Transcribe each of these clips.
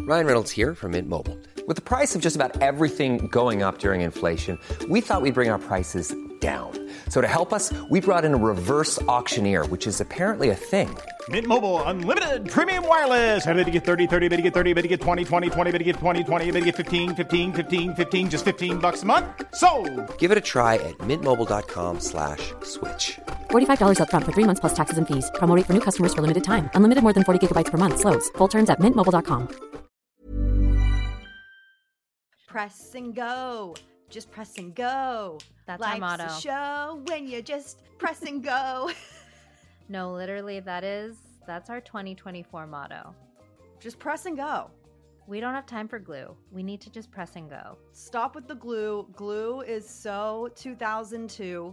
Ryan Reynolds here from Mint Mobile. With the price of just about everything going up during inflation, we thought we'd bring our prices down. So to help us, we brought in a reverse auctioneer, which is apparently a thing. Mint Mobile Unlimited Premium Wireless. How to get 30, 30, bit to get 30, bit to get 20, 20, 20, bit to get 20, 20, bit to get 15, 15, 15, 15, just $15 a month? Sold! Give it a try at mintmobile.com/switch. $45 up front for 3 months plus taxes and fees. Promo rate for new customers for limited time. Unlimited more than 40 gigabytes per month. Slows full terms at mintmobile.com. Press and go. Just press and go. That's Life's our motto. a show when you just press and go. No, literally, that's our 2024 motto. Just press and go. We don't have time for glue. We need to just press and go. Stop with the glue. Glue is so 2002.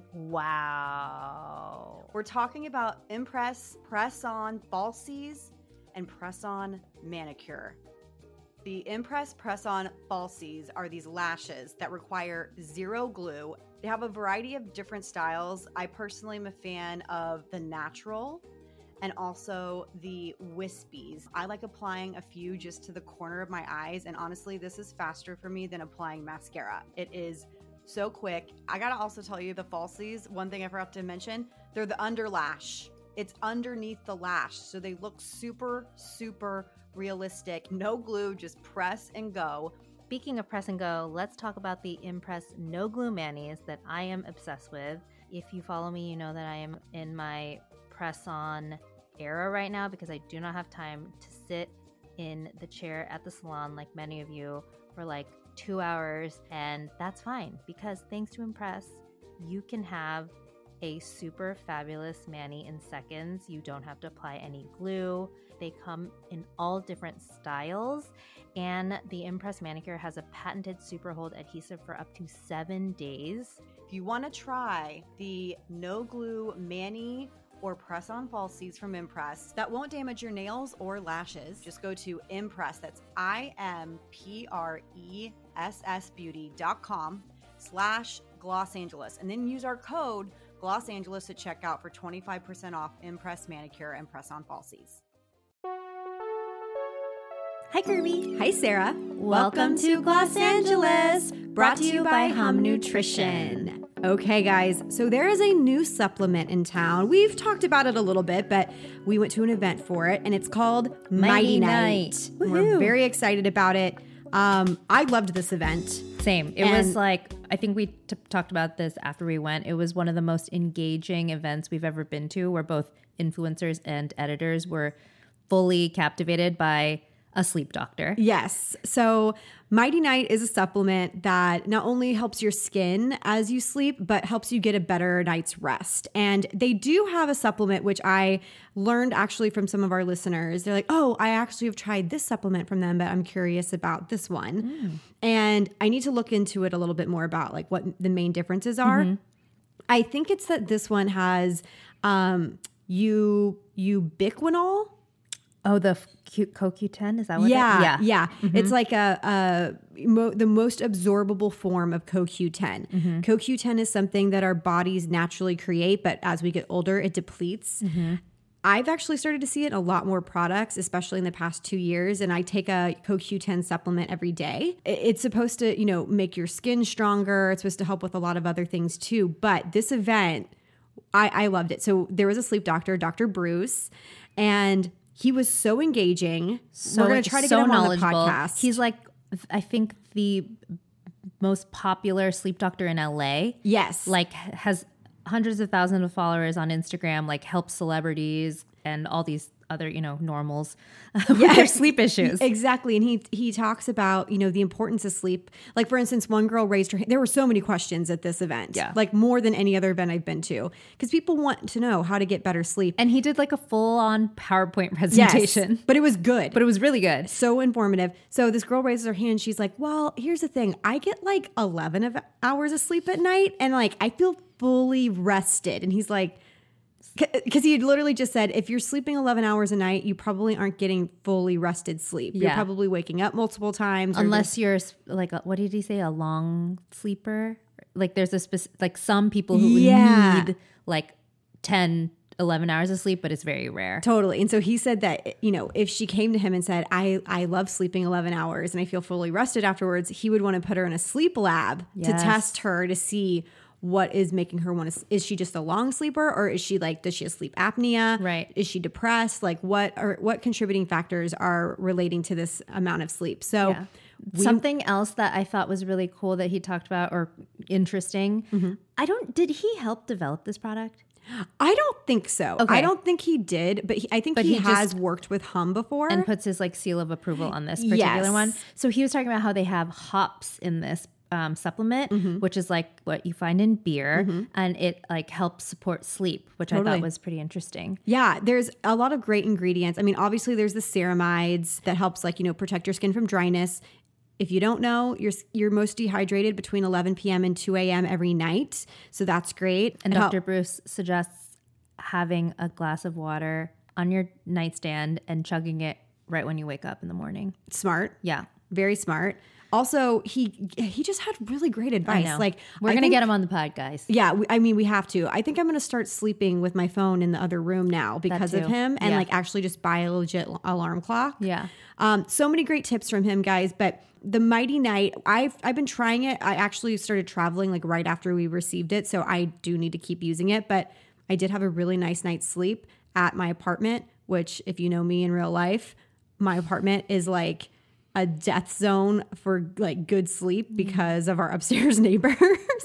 Wow. We're talking about Impress Press-On Falsies and Press-On Manicure. The Impress Press-On Falsies are these lashes that require zero glue. They have a variety of different styles. I personally am a fan of the natural and also the wispies. I like applying a few just to the corner of my eyes, and honestly, this is faster for me than applying mascara. It is so quick. I gotta also tell you, the falsies, one thing I forgot to mention, they're the under lash. It's underneath the lash, so they look super, super realistic. No glue, just press and go. Speaking of press and go, let's talk about the Impress No Glue Manis that I am obsessed with. If you follow me, you know that I am in my press-on era right now because I do not have time to sit in the chair at the salon like many of you for like 2 hours, and that's fine because thanks to Impress, you can have a super fabulous mani in seconds. You don't have to apply any glue. They come in all different styles, and the Impress Manicure has a patented super hold adhesive for up to 7 days. If you want to try the no glue mani or press-on falsies from Impress that won't damage your nails or lashes, just go to Impress. That's IMPRESSbeauty.com/Gloss Angeles, and then use our code Gloss Angeles at checkout for 25% off Impress Manicure and press-on falsies. Hi, Kirby. Hi, Sarah. Welcome to Gloss Angeles, brought to you by Hum Nutrition. Okay, guys, so there is a new supplement in town. We've talked about it a little bit, but we went to an event for it, and it's called Mighty Night. We're very excited about it. I loved this event. Same. It was like, I think we talked about this after we went. It was one of the most engaging events we've ever been to, where both influencers and editors were fully captivated by a sleep doctor. Yes. So Mighty Night is a supplement that not only helps your skin as you sleep, but helps you get a better night's rest. And they do have a supplement, which I learned actually from some of our listeners. They're like, oh, I actually have tried this supplement from them, but I'm curious about this one. And I need to look into it a little bit more about like what the main differences are. I think it's that this one has ubiquinol. Oh, the CoQ10, is that what Yeah. It's like the most absorbable form of CoQ10. CoQ10 is something that our bodies naturally create, but as we get older, it depletes. I've actually started to see it in a lot more products, especially in the past 2 years, and I take a CoQ10 supplement every day. It's supposed to, make your skin stronger. It's supposed to help with a lot of other things too, but this event, I loved it. So there was a sleep doctor, Dr. Bruce, and he was so engaging. We're going to try to get him on the podcast. He's like, I think the most popular sleep doctor in LA. Yes. Like has hundreds of thousands of followers on Instagram, like helps celebrities and all these other, normals with their sleep issues. Exactly. And he talks about, the importance of sleep. Like, for instance, one girl raised her hand. There were so many questions at this event. Yeah. Like more than any other event I've been to. Because people want to know how to get better sleep. And he did like a full-on PowerPoint presentation. Yes, but it was good. But it was really good. So informative. So this girl raises her hand. She's like, well, here's the thing. I get like 11 hours of sleep at night. And like, I feel fully rested. And he's like, because he had literally just said, if you're sleeping 11 hours a night, you probably aren't getting fully rested sleep. You're probably waking up multiple times. Unless you're like, what did he say? A long sleeper? Like there's a specific, like some people who need like 10 11 hours of sleep, but it's very rare. Totally. And so he said that, you know, if she came to him and said, I love sleeping 11 hours and I feel fully rested afterwards, he would want to put her in a sleep lab to test her to see what is making her want to, is she just a long sleeper, or is she like, does she have sleep apnea? Right. Is she depressed? Like what contributing factors are relating to this amount of sleep? So something else that I thought was really cool that he talked about, or interesting. Did he help develop this product? I don't think so. Okay. I don't think he did, but I think he has just worked with Hum before. And puts his like seal of approval on this particular one. So he was talking about how they have hops in this supplement, which is like what you find in beer, and it like helps support sleep, which I thought was pretty interesting. Yeah, there's a lot of great ingredients. I mean, obviously there's the ceramides that helps like, you know, protect your skin from dryness. If you don't know, you're most dehydrated between 11 p.m. and 2 a.m. every night. So that's great. And Dr. Bruce suggests having a glass of water on your nightstand and chugging it right when you wake up in the morning. Smart. Yeah. Very smart. Also, he just had really great advice. Like we're going to get him on the pod, guys. Yeah, we have to. I think I'm going to start sleeping with my phone in the other room now because of him, and like actually just buy a legit alarm clock. Yeah. So many great tips from him, guys. But the Mighty Night, I've been trying it. I actually started traveling like right after we received it, so I do need to keep using it. But I did have a really nice night's sleep at my apartment, which if you know me in real life, my apartment is like a death zone for like good sleep because of our upstairs neighbors.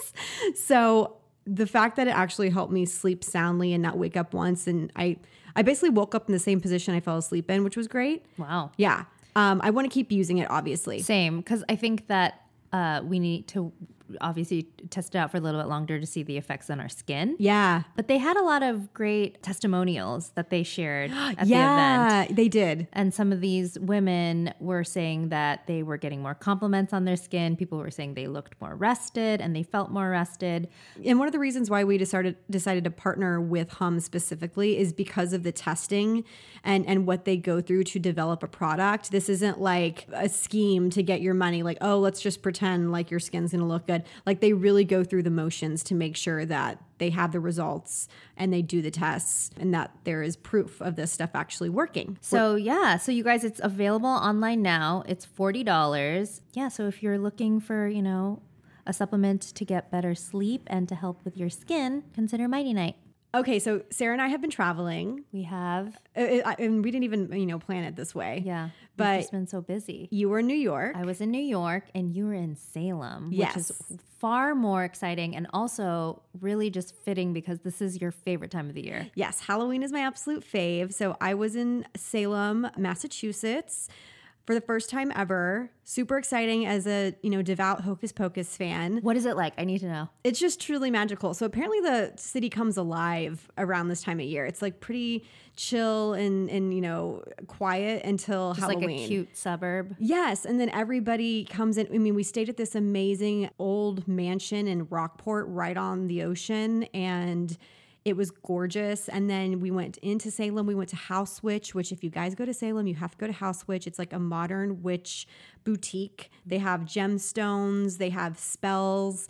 So the fact that it actually helped me sleep soundly and not wake up once, and I basically woke up in the same position I fell asleep in, which was great. Wow. Yeah. I want to keep using it, obviously. Same, because I think that we need to obviously test it out for a little bit longer to see the effects on our skin. Yeah. But they had a lot of great testimonials that they shared at the event. Yeah, they did. And some of these women were saying that they were getting more compliments on their skin. People were saying they looked more rested and they felt more rested. And one of the reasons why we decided to partner with Hum specifically is because of the testing and what they go through to develop a product. This isn't like a scheme to get your money, like, oh, let's just pretend like your skin's going to look good. Like they really go through the motions to make sure that they have the results and they do the tests and that there is proof of this stuff actually working. So so you guys, it's available online now. It's $40. Yeah, so if you're looking for, you know, a supplement to get better sleep and to help with your skin, consider Mighty Night. Okay, so Sarah and I have been traveling. We have. And we didn't even, plan it this way. Yeah. But we've just been so busy. You were in New York. I was in New York and you were in Salem, yes. Which is far more exciting and also really just fitting because this is your favorite time of the year. Yes, Halloween is my absolute fave. So I was in Salem, Massachusetts for the first time ever. Super exciting as a, devout Hocus Pocus fan. What is it like? I need to know. It's just truly magical. So apparently the city comes alive around this time of year. It's like pretty chill and quiet until just Halloween. Like a cute suburb. Yes. And then everybody comes in. I mean, we stayed at this amazing old mansion in Rockport right on the ocean, and it was gorgeous. And then we went into Salem. We went to House Witch, which if you guys go to Salem, you have to go to House Witch. It's like a modern witch boutique. They have gemstones. They have spells.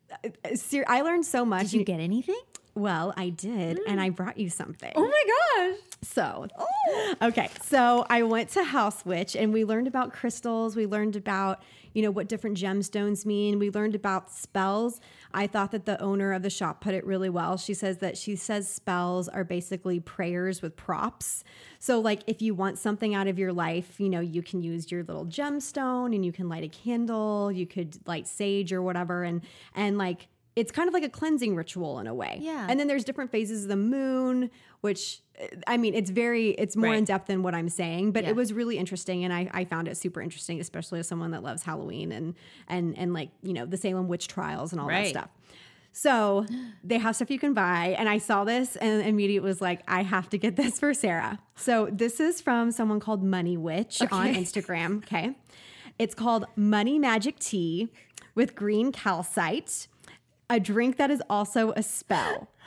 I learned so much. Did you get anything? Well, I did. And I brought you something. Oh my gosh. Okay. So I went to House Witch and we learned about crystals. We learned about, what different gemstones mean. We learned about spells. I thought that the owner of the shop put it really well. She says spells are basically prayers with props. So like if you want something out of your life, you can use your little gemstone and you can light a candle, you could light sage or whatever. And like, it's kind of like a cleansing ritual in a way. Yeah. And then there's different phases of the moon, which, I mean, it's more in depth than what I'm saying, but it was really interesting. And I found it super interesting, especially as someone that loves Halloween and like, the Salem witch trials and all that stuff. So they have stuff you can buy. And I saw this and immediately was like, I have to get this for Sarah. So this is from someone called Money Witch on Instagram. Okay. It's called Money Magic Tea with green calcite. A drink that is also a spell.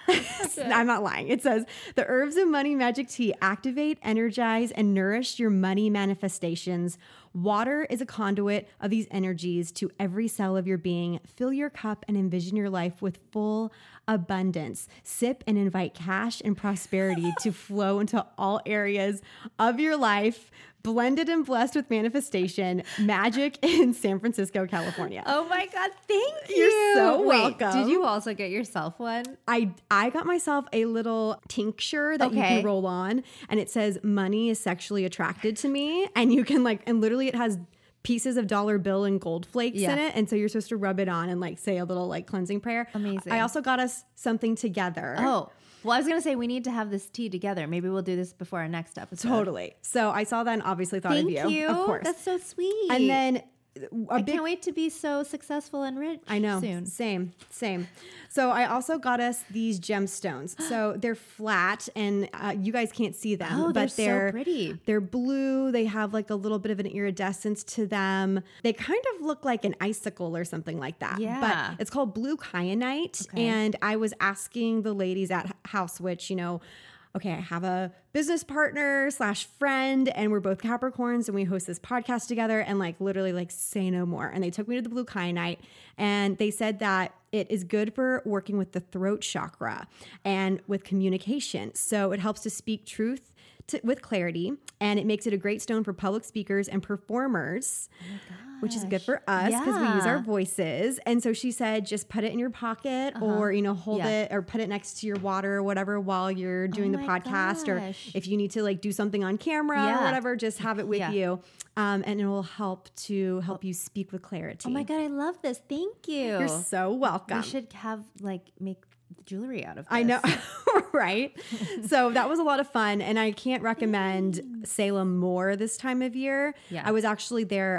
I'm not lying. It says the herbs of money magic tea activate, energize, and nourish your money manifestations. Water is a conduit of these energies to every cell of your being. Fill your cup and envision your life with full abundance. Sip and invite cash and prosperity to flow into all areas of your life. Blended and blessed with manifestation. Magic in San Francisco, California. Oh my God, thank you. You're so Wait, welcome. did you also get yourself one? I got myself a little tincture that you can roll on, and it says money is sexually attracted to me, and you can and literally it has pieces of dollar bill and gold flakes in it, and so you're supposed to rub it on and say a little cleansing prayer. Amazing. I also got us something together. Oh, well, I was going to say we need to have this tea together. Maybe we'll do this before our next episode. Totally. So I saw that and obviously thought of you. Thank you. Of course. That's so sweet. And then I can't wait to be so successful and rich. I know. Soon. Same. So I also got us these gemstones. So they're flat and you guys can't see them. Oh, but they're so pretty. They're blue. They have a little bit of an iridescence to them. They kind of look like an icicle or something like that. Yeah. But it's called blue kyanite. Okay. And I was asking the ladies at House Witch, okay, I have a business partner / friend, and we're both Capricorns, and we host this podcast together, and literally say no more. And they took me to the blue kyanite, and they said that it is good for working with the throat chakra and with communication. So it helps to speak truth with clarity, and it makes it a great stone for public speakers and performers, which is good for us because we use our voices. And so she said, just put it in your pocket or, hold it or put it next to your water or whatever while you're doing the podcast, or if you need to do something on camera or whatever, just have it with you. And it will help you speak with clarity. Oh my God, I love this. Thank you. You're so welcome. We should have make the jewelry out of this. I know, right? So that was a lot of fun, and I can't recommend Salem more this time of year. Yeah. I was actually there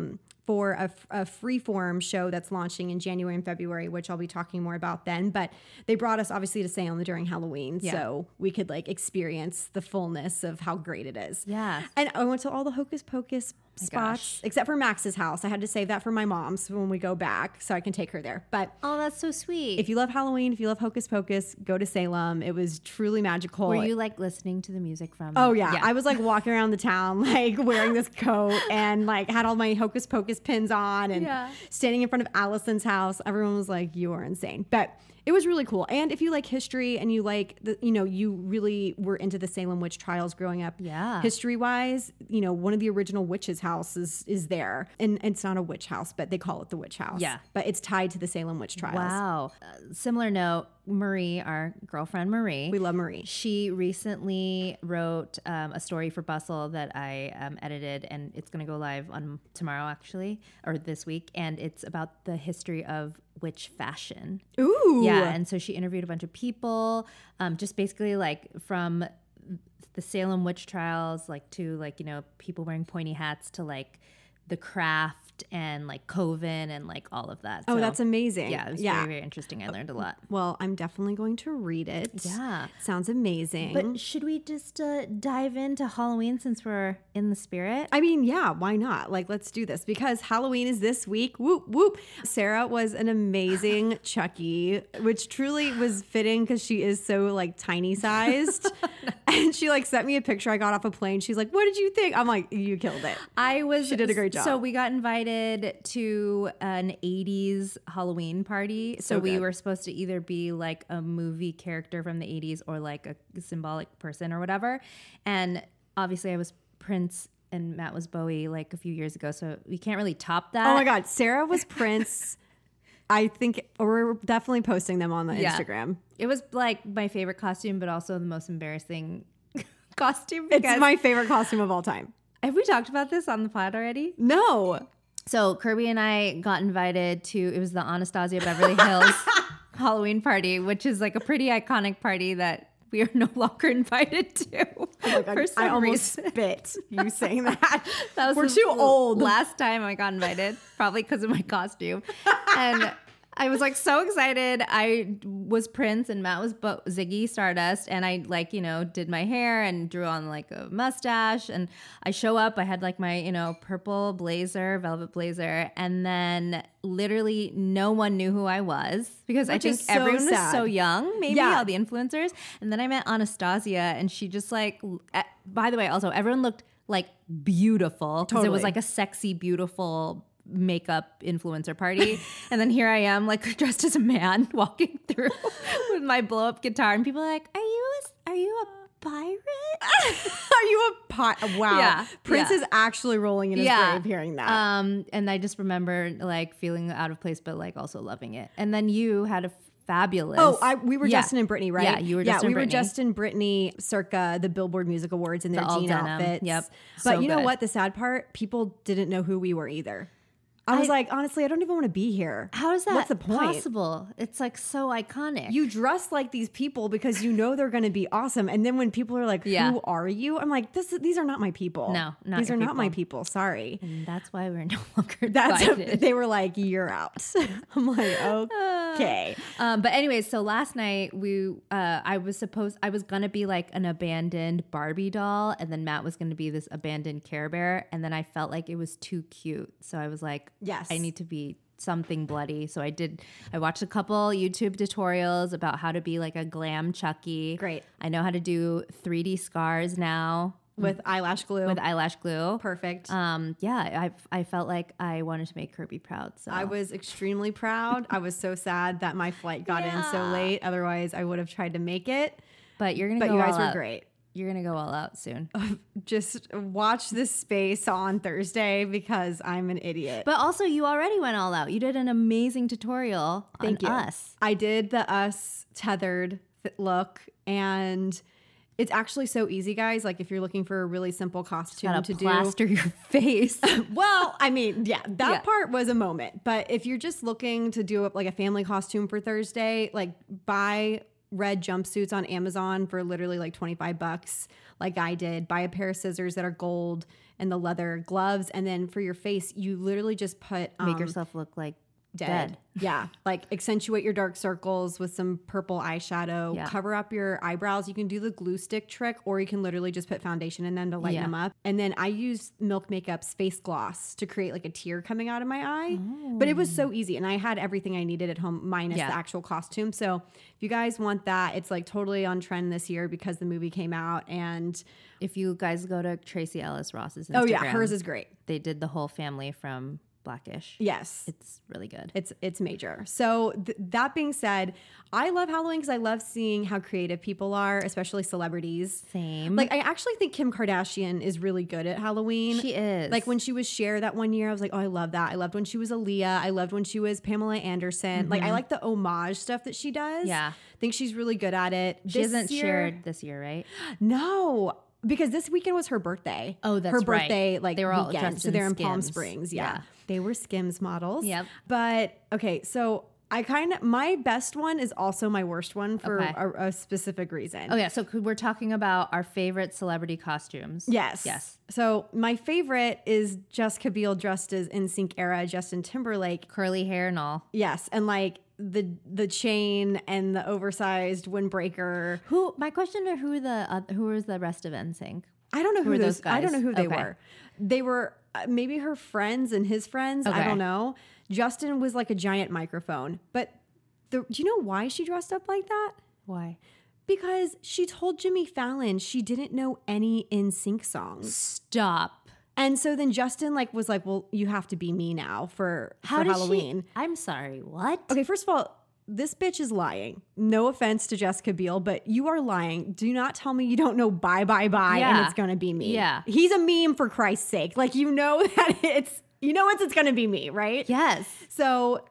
for a freeform show that's launching in January and February, which I'll be talking more about then. But they brought us obviously to Salem during Halloween, so we could experience the fullness of how great it is. Yeah. And I went to all the Hocus Pocus spots, except for Max's house. I had to save that for my mom's when we go back so I can take her there. But oh, that's so sweet. if you love Halloween, if you love Hocus Pocus, go to Salem. It was truly magical. Were you listening to the music from? Oh yeah. I was walking around the town wearing this coat and had all my Hocus Pocus pins on and standing in front of Allison's house. Everyone was like, you are insane. But it was really cool. And if you like history and you you really were into the Salem witch trials growing up, history wise, one of the original witches' houses is there. And it's not a witch house, but they call it the witch house. Yeah. But it's tied to the Salem witch trials. Wow. Similar note, Marie, our girlfriend Marie. We love Marie. She recently wrote a story for Bustle that I edited, and it's going to go live on tomorrow, actually, or this week. And it's about the history of witch fashion. Ooh. Yeah. And so she interviewed a bunch of people, just basically from the Salem witch trials, to people wearing pointy hats to the craft and Coven and all of that. Oh, So, that's amazing. yeah, it was very, very interesting. I learned a lot. Well, I'm definitely going to read it. Yeah. Sounds amazing. But should we just dive into Halloween since we're in the spirit? I mean, yeah, why not? Let's do this because Halloween is this week. Whoop, whoop. Sarah was an amazing Chucky, which truly was fitting because she is so tiny sized. And she sent me a picture. I got off a plane. She's like, what did you think? I'm like, you killed it. She did a great job. So we got invited to an 80s Halloween party. So we were supposed to either be a movie character from the 80s or a symbolic person or whatever. And obviously I was Prince and Matt was Bowie a few years ago. So we can't really top that. Oh my God. Sarah was Prince. I think we're definitely posting them on the Instagram. It was my favorite costume, but also the most embarrassing costume. It's my favorite costume of all time. Have we talked about this on the pod already? No. So Kirby and I got invited to, it was the Anastasia Beverly Hills Halloween party, which is a pretty iconic party that we are no longer invited to. Oh my God, I almost spit you saying that. We're too old. Last time I got invited, probably because of my costume. And I was like so excited. I was Prince and Matt was Ziggy Stardust, and I like, did my hair and drew on like a mustache, and I show up, I had like my, purple blazer, velvet blazer, and then literally no one knew who I was because I think everyone was so young, maybe all the influencers. And then I met Anastasia, and she just like, by the way, also everyone looked like beautiful because it was like a sexy, beautiful makeup influencer party. And then here I am like dressed as a man walking through with my blow up guitar, and people are like, are you a pirate? Are you a pirate? Wow. Yeah, Prince is actually rolling in his grave hearing that. And I just remember like feeling out of place, but like also loving it. And then you had a fabulous. We were Justin and Brittany, right? Yeah, you were Justin and Brittany. We were Justin and Brittany circa the Billboard Music Awards in their jean outfits. Yep. But you know what? The sad part, people didn't know who we were either. I was like, honestly, I don't even want to be here. How is that What's the point? possible? It's like so iconic. You dress like these people because you know they're going to be awesome. And then when people are like, who are you? I'm like, these are not my people. No, these are not my people. Sorry. And that's why we're no longer invited. They were like, you're out. I'm like, okay. But anyways, so last night I was going to be like an abandoned Barbie doll, and then Matt was going to be this abandoned Care Bear. And then I felt like it was too cute. So I was like, yes, I need to be something bloody. So I watched a couple YouTube tutorials about how to be like a glam Chucky. Great. I know how to do 3D scars now. With eyelash glue. Perfect. I felt like I wanted to make Kirby proud. So I was extremely proud. I was so sad that my flight got in so late. Otherwise, I would have tried to make it. But you're going to go all out. But you guys were great. You're going to go all out soon. Just watch this space on Thursday because I'm an idiot. But also, you already went all out. You did an amazing tutorial on Us. I did the Us tethered look, and it's actually so easy, guys. Like if you're looking for a really simple costume to plaster your face. Well, I mean, that part was a moment. But if you're just looking to do like a family costume for Thursday, like buy red jumpsuits on Amazon for literally like $25, like I did. Buy a pair of scissors that are gold and the leather gloves, and then for your face, you literally just put make yourself look like dead. Yeah, like accentuate your dark circles with some purple eyeshadow. Yeah. Cover up your eyebrows. You can do the glue stick trick, or you can literally just put foundation in them to lighten them up. And then I used Milk Makeup's face gloss to create like a tear coming out of my eye. Oh. But it was so easy, and I had everything I needed at home minus the actual costume. So if you guys want that, it's like totally on trend this year because the movie came out. And if you guys go to Tracy Ellis Ross's Instagram, hers is great. They did the whole family from Blackish. Yes. It's really good. It's major. So that being said, I love Halloween because I love seeing how creative people are, especially celebrities. Same. Like I actually think Kim Kardashian is really good at Halloween. She is. Like when she was Cher that one year, I was like, oh, I love that. I loved when she was Aaliyah. I loved when she was Pamela Anderson. Mm-hmm. Like I like the homage stuff that she does. Yeah. I think she's really good at it. She hasn't shared this year, right? No. Because this weekend was her birthday. Oh, that's her birthday, like they were all weekend. So they're in Palm Skims. Springs. Yeah. They were Skims models. Yep. But okay, so my best one is also my worst one for a specific reason. Oh yeah, so we're talking about our favorite celebrity costumes. Yes. So my favorite is Jessica Biel dressed as NSYNC era Justin Timberlake, curly hair and all. Yes, and like the chain and the oversized windbreaker. My question is who was the rest of NSYNC? I don't know who those guys. I don't know who they were. They were maybe her friends and his friends. Okay. I don't know. Justin was like a giant microphone. But do you know why she dressed up like that? Why? Because she told Jimmy Fallon she didn't know any NSYNC songs. Stop. And so then Justin was like, well, you have to be me now for Halloween. I'm sorry, what? Okay, first of all, this bitch is lying. No offense to Jessica Biel, but you are lying. Do not tell me you don't know Bye Bye Bye and it's going to be me. Yeah. He's a meme for Christ's sake. Like, you know that it's going to be me, right? Yes. So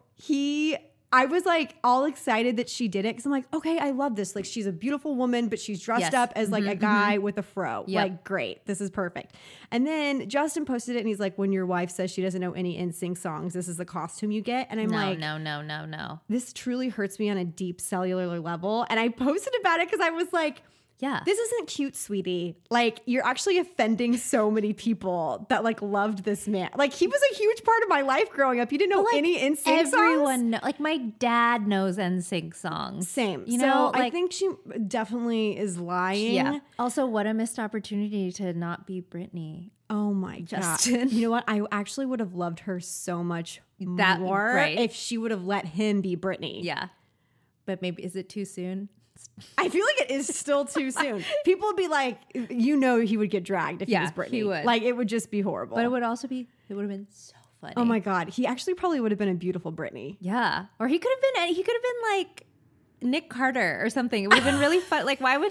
I was like all excited that she did it because I'm like, okay, I love this. Like she's a beautiful woman, but she's dressed up as like a guy with a fro. Yep. Like, great. This is perfect. And then Justin posted it and he's like, when your wife says she doesn't know any NSYNC songs, this is the costume you get. And I'm like, no. This truly hurts me on a deep cellular level. And I posted about it because I was like, Yeah. This isn't cute, sweetie. Like, you're actually offending so many people that like loved this man. Like, he was a huge part of my life growing up. You didn't know any NSYNC songs? Like, my dad knows NSYNC songs. Same. You so know, like, I think she definitely is lying. yeah. Also, what a missed opportunity to not be Britney. Oh my Justin. God. You know what? I actually would have loved her so much That- more right. if she would have let him be Britney. Yeah. But maybe, is it too soon? I feel like it is still too soon. People would be like, you know, he would get dragged if he was Britney. he would. Like, it would just be horrible. But it would have been so funny. Oh my God. He actually probably would have been a beautiful Britney. Yeah. Or he could have been like Nick Carter or something. It would have been really fun. Like, why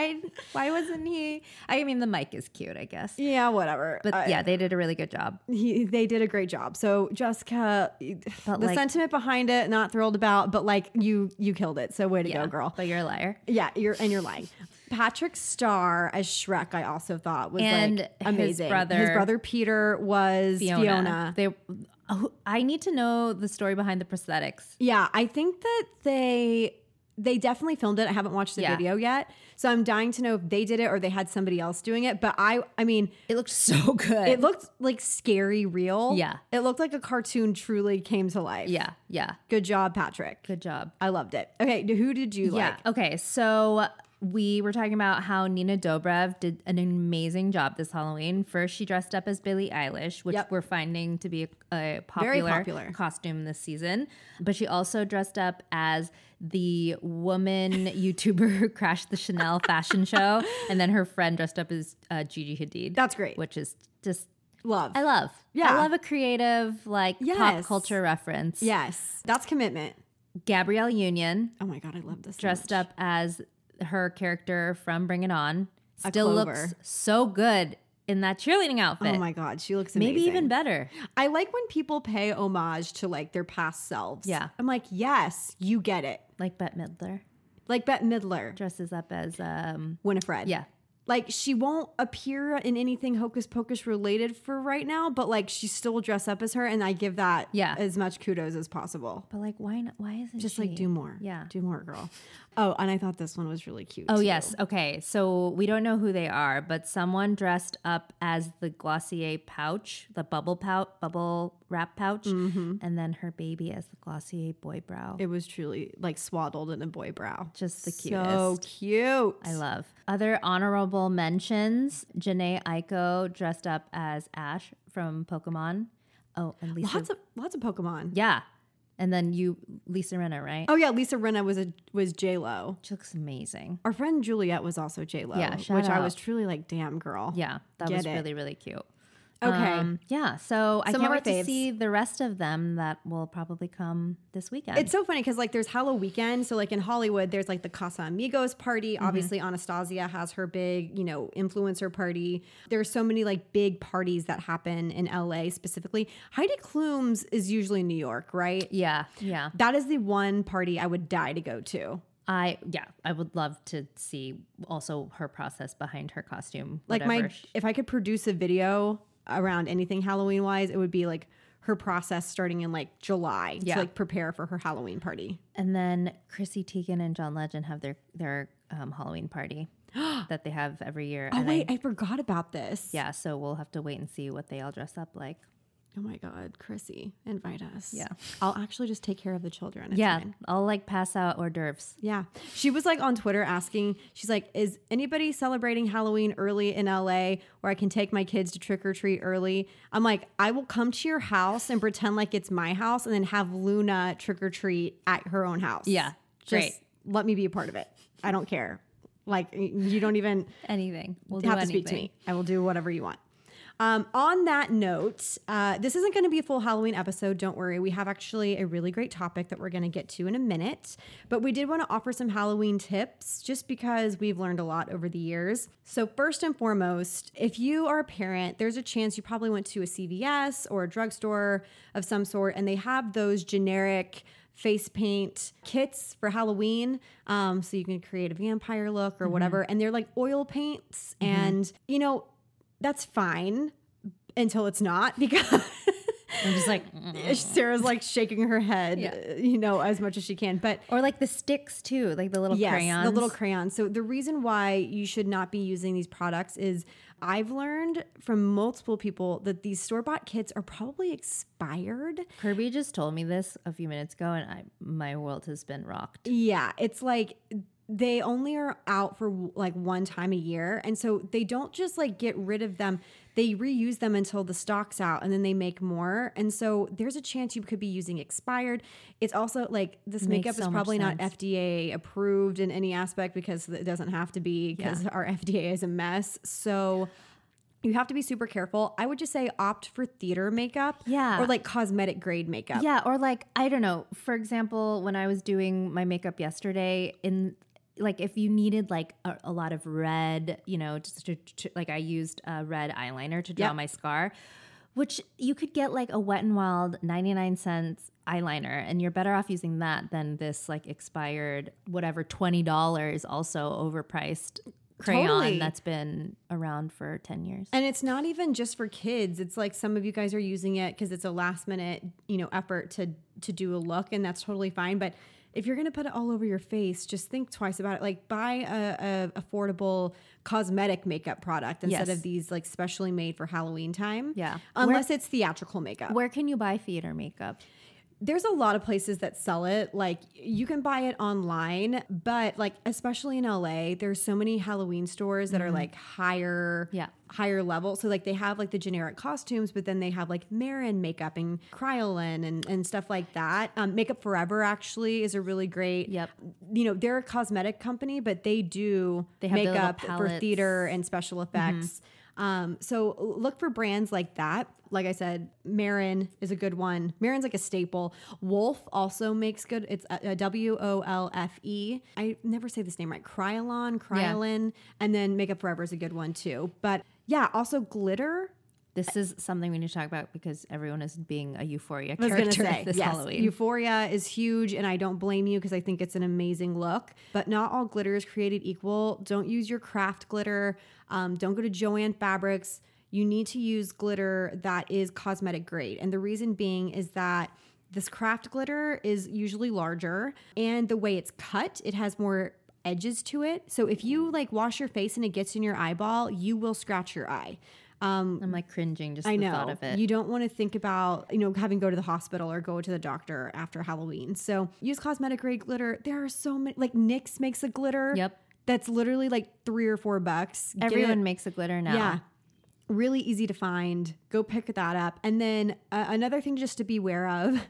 wasn't he? I mean, the mic is cute, I guess. Yeah, whatever. But yeah, they did a really good job. They did a great job. So Jessica, But the like- sentiment behind it, not thrilled about, but like you killed it. So way to Yeah, go, girl. But you're a liar. Yeah, you're lying. Patrick Starr as Shrek, I also thought was And like his amazing. brother- his brother Peter was Fiona. I need to know the story behind the prosthetics. Yeah, I think that they definitely filmed it. I haven't watched the Yeah. video yet, so I'm dying to know if they did it or they had somebody else doing it. But I mean, It looked so good. it looked like scary real. Yeah. it looked like a cartoon truly came to life. Yeah. Good job, Patrick. Good job. I loved it. Okay, who did you like? Okay. So we were talking about how Nina Dobrev did an amazing job this Halloween. First, she dressed up as Billie Eilish, which Yep. we're finding to be a Very popular, popular costume this season. But she also dressed up as the woman YouTuber who crashed the Chanel fashion show. And then her friend dressed up as Gigi Hadid. That's great. Which is just, Love. I love. Yeah. I love a creative, like, pop Yes. culture reference. Yes, that's commitment. Gabrielle Union Oh my God, I love this. so dressed much. up as her character from Bring It On. A Still Clover. looks so good in that cheerleading outfit. Oh my God, she looks amazing. Maybe even better. I like when people pay homage to like their past selves. Yeah. I'm like, yes, you get it. Like Bette Midler Like Bette Midler, dresses up as Winifred. yeah. Like, she won't appear in anything Hocus Pocus related for right now, but like she still will dress up as her, and I give that as much kudos as possible. But like, why not? Why isn't Just she? like do more. Yeah. Do more, girl. Oh, and I thought this one was really cute. Oh too. yes. Okay. So we don't know who they are, but someone dressed up as the Glossier pouch, the bubble wrap pouch, and then her baby as the Glossier boy brow. It was truly like swaddled in a boy brow. Just the So cutest. cute. I love. Other honorable mentions: Janae Aiko dressed up as Ash from Pokemon. Oh, and Lisa. Lots of Pokemon. Yeah, and then Lisa Rinna, right? Oh yeah, Lisa Rinna was J-Lo. She looks amazing. Our friend Juliet was also J-Lo. Yeah, shout which I out. was truly like, damn girl. Yeah, that Get was it. really, really cute. Okay. Yeah, so I Some can't of our wait to faves. see the rest of them that will probably come this weekend. It's so funny because like there's Halloween weekend. So like in Hollywood, there's like the Casa Amigos party. Obviously, Anastasia has her big, influencer party. There's so many like big parties that happen in LA specifically. Heidi Klum's is usually in New York, right? yeah. That is the one party I would die to go to. I would love to see also her process behind her costume. Like if I could produce a video around anything Halloween wise, it would be like her process starting in like July to like prepare for her Halloween party. And then Chrissy Teigen and John Legend have their Halloween party that they have every year. Oh And wait, I forgot about this. yeah, so we'll have to wait and see what they all dress up like. Oh my God, Chrissy, invite us. Yeah. I'll actually just take care of the children. It's Yeah, fine. I'll like pass out hors d'oeuvres. Yeah. She was like on Twitter asking, she's like, is anybody celebrating Halloween early in LA where I can take my kids to trick or treat early? I'm like, I will come to your house and pretend like it's my house and then have Luna trick or treat at her own house. Yeah, Just great. let me be a part of it. I don't care. Like, you don't even Anything. We'll do have to anything. speak to me. I will do whatever you want. On that note, this isn't going to be a full Halloween episode. Don't worry. We have actually a really great topic that we're going to get to in a minute. But we did want to offer some Halloween tips just because we've learned a lot over the years. So first and foremost, if you are a parent, there's a chance you probably went to a CVS or a drugstore of some sort, and they have those generic face paint kits for Halloween. So you can create a vampire look or whatever. And they're like oil paints. And, that's fine until it's not because I'm just like, Sarah's like shaking her head, as much as she can. But or like the sticks too, like the little crayons. The little crayons. So the reason why you should not be using these products is I've learned from multiple people that these store-bought kits are probably expired. Kirby just told me this a few minutes ago, and my world has been rocked. Yeah, it's like they only are out for like one time a year. And so they don't just like get rid of them. They reuse them until the stock's out and then they make more. And so there's a chance you could be using expired. It's also like this makeup is probably not FDA approved in any aspect because it doesn't have to be because our FDA is a mess. So you have to be super careful. I would just say opt for theater makeup. Yeah. Or like cosmetic grade makeup. Yeah. Or like, I don't know. For example, when I was doing my makeup yesterday, like if you needed like a lot of red, just like I used a red eyeliner to draw my scar, which you could get like a Wet n Wild 99 cents eyeliner, and you're better off using that than this like expired whatever $20 also overpriced crayon that's been around for 10 years. And it's not even just for kids. It's like some of you guys are using it because it's a last minute, effort to do a look, and that's totally fine. But if you're going to put it all over your face, just think twice about it. Like buy a affordable cosmetic makeup product instead of these like specially made for Halloween time. Yeah. Unless it's theatrical makeup. Where can you buy theater makeup? There's a lot of places that sell it. Like you can buy it online, but like especially in LA, there's so many Halloween stores that are like higher level. So like they have like the generic costumes, but then they have like Marin makeup and Kryolan and stuff like that. Makeup Forever actually is a really great. Yep. They're a cosmetic company, but they have makeup for theater and special effects. So look for brands like that. Like I said, Marin is a good one. Marin's like a staple. Wolf also makes good. It's a WOLFE. I never say this name right. Kryolan. And then Makeup Forever is a good one too. But yeah, also glitter. This is something we need to talk about because everyone is being a Euphoria character this Halloween. Euphoria is huge, and I don't blame you because I think it's an amazing look. But not all glitter is created equal. Don't use your craft glitter. Don't go to Joann Fabrics. You need to use glitter that is cosmetic grade. And the reason being is that this craft glitter is usually larger, and the way it's cut, it has more edges to it. So if you like wash your face and it gets in your eyeball, you will scratch your eye. I'm like cringing just the thought of it. You don't want to think about, having to go to the hospital or go to the doctor after Halloween. So use cosmetic grade glitter. There are so many, like NYX makes a glitter. Yep. That's literally like $3 or $4. Everyone makes a glitter now. Yeah. Really easy to find. Go pick that up. And then another thing just to beware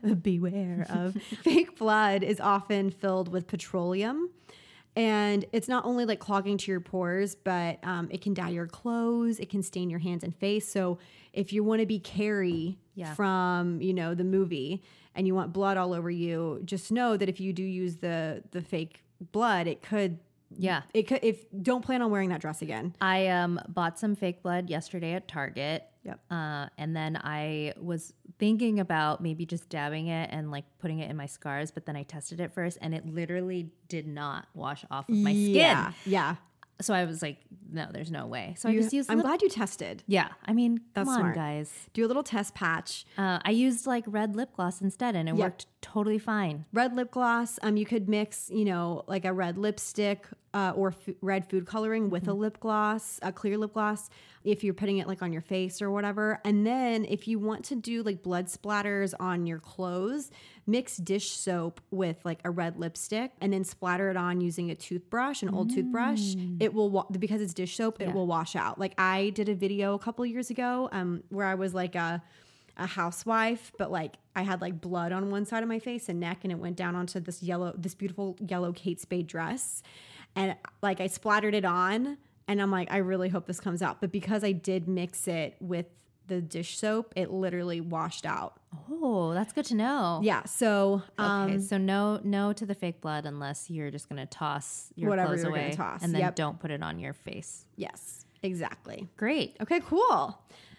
of, fake blood is often filled with petroleum. And it's not only like clogging to your pores, but it can dye your clothes. It can stain your hands and face. So if you want to be Carrie from, the movie and you want blood all over you, just know that if you do use the fake blood, it could. Yeah. It could. Don't plan on wearing that dress again. I bought some fake blood yesterday at Target. Yep. And then I was thinking about maybe just dabbing it and like putting it in my scars, but then I tested it first and it literally did not wash off of my skin. Yeah. So I was like, no, there's no way. So I just used. I'm glad you tested. Yeah. I mean, that's come on, smart. guys. Do a little test patch. I used like red lip gloss instead, and it worked totally fine. Red lip gloss. You could mix, like a red lipstick or red food coloring with a lip gloss, a clear lip gloss, if you're putting it like on your face or whatever. And then if you want to do like blood splatters on your clothes, mix dish soap with like a red lipstick and then splatter it on using a toothbrush, an old toothbrush. It will, because it's dish soap, it will wash out. Like I did a video a couple years ago where I was like a housewife, but like I had like blood on one side of my face and neck, and it went down onto this beautiful yellow Kate Spade dress. And like I splattered it on, and I'm like, I really hope this comes out. But because I did mix it with the dish soap, it literally washed out. Oh, that's good to know. Yeah. So okay, so no to the fake blood unless you're just gonna toss your whatever clothes you're away, gonna toss, and then don't put it on your face. Yes, exactly. Great. Okay, cool.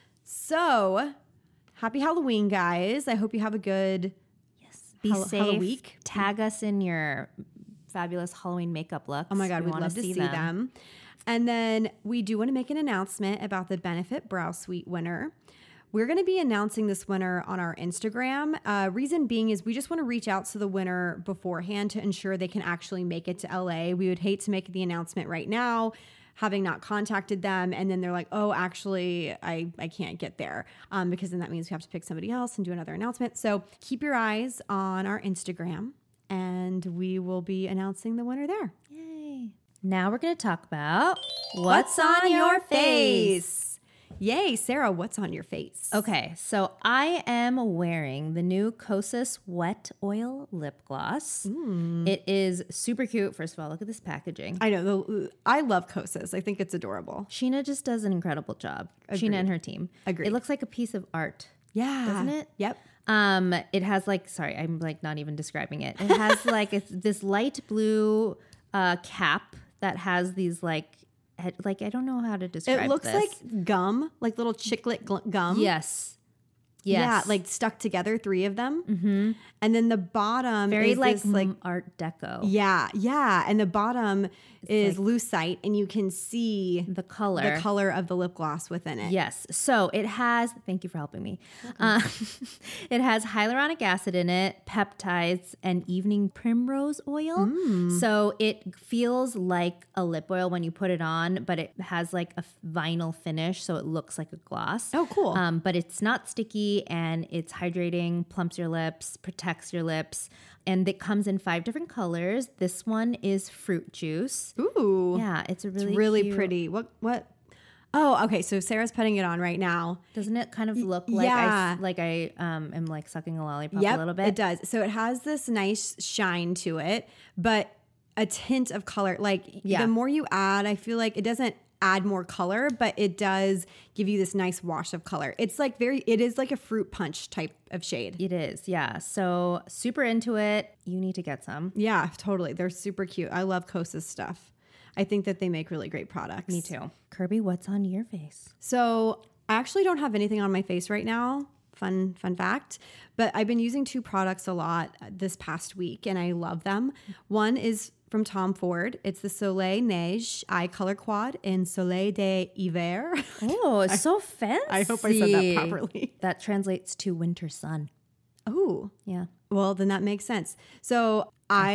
So happy Halloween, guys. I hope you have a good Be safe. week. Tag us in your fabulous Halloween makeup looks. Oh my God, we'd love to see them. And then we do want to make an announcement about the Benefit Brow Suite winner. We're going to be announcing this winner on our Instagram. Reason being is we just want to reach out to the winner beforehand to ensure they can actually make it to LA. We would hate to make the announcement right now, having not contacted them, and then they're like, oh, actually, I can't get there, because then that means we have to pick somebody else and do another announcement. So keep your eyes on our Instagram, and we will be announcing the winner there. Yay. Now we're going to talk about what's on your face. Yay, Sarah, what's on your face? Okay, so I am wearing the new Kosas Wet Oil Lip Gloss. It is super cute. First of all, look at this packaging. I know. I love Kosas. I think it's adorable. Sheena just does an incredible job. Sheena and her team. Agreed. It looks like a piece of art. Yeah. Doesn't it? Yep. It has like, sorry, I'm like not even describing it. It has like this light blue cap that has these like I don't know how to describe this. It looks like gum, like little chiclet gum. Yes. Yeah, like stuck together, 3 of them. Mm-hmm. And then the bottom very is like, this, like Art Deco. Yeah. And the bottom is like lucite, and you can see the color of the lip gloss within it. Yes. So it has, thank you for helping me. It has hyaluronic acid in it, peptides, and evening primrose oil. So it feels like a lip oil when you put it on, but it has like a vinyl finish, so it looks like a gloss. Oh, cool. But it's not sticky, and it's hydrating, plumps your lips, protects your lips. And it comes in 5 different colors. This one is fruit juice. Ooh. Yeah, it's really really pretty. What? Oh, okay. So Sarah's putting it on right now. Doesn't it kind of look like I am like sucking a lollipop a little bit? It does. So it has this nice shine to it, but a tint of color. Like the more you add, I feel like it doesn't add more color, but it does give you this nice wash of color. It's like it is like a fruit punch type of shade. It is, yeah. So super into it. You need to get some. Yeah, totally. They're super cute. I love Kosas stuff. I think that they make really great products. Me too. Kirby, what's on your face? So I actually don't have anything on my face right now. Fun fact. But I've been using 2 products a lot this past week, and I love them. One is from Tom Ford. It's the Soleil Neige Eye Color Quad in Soleil de Hiver. Oh, it's so fancy. I hope I said that properly. That translates to winter sun. Oh. Yeah. Well, then that makes sense. So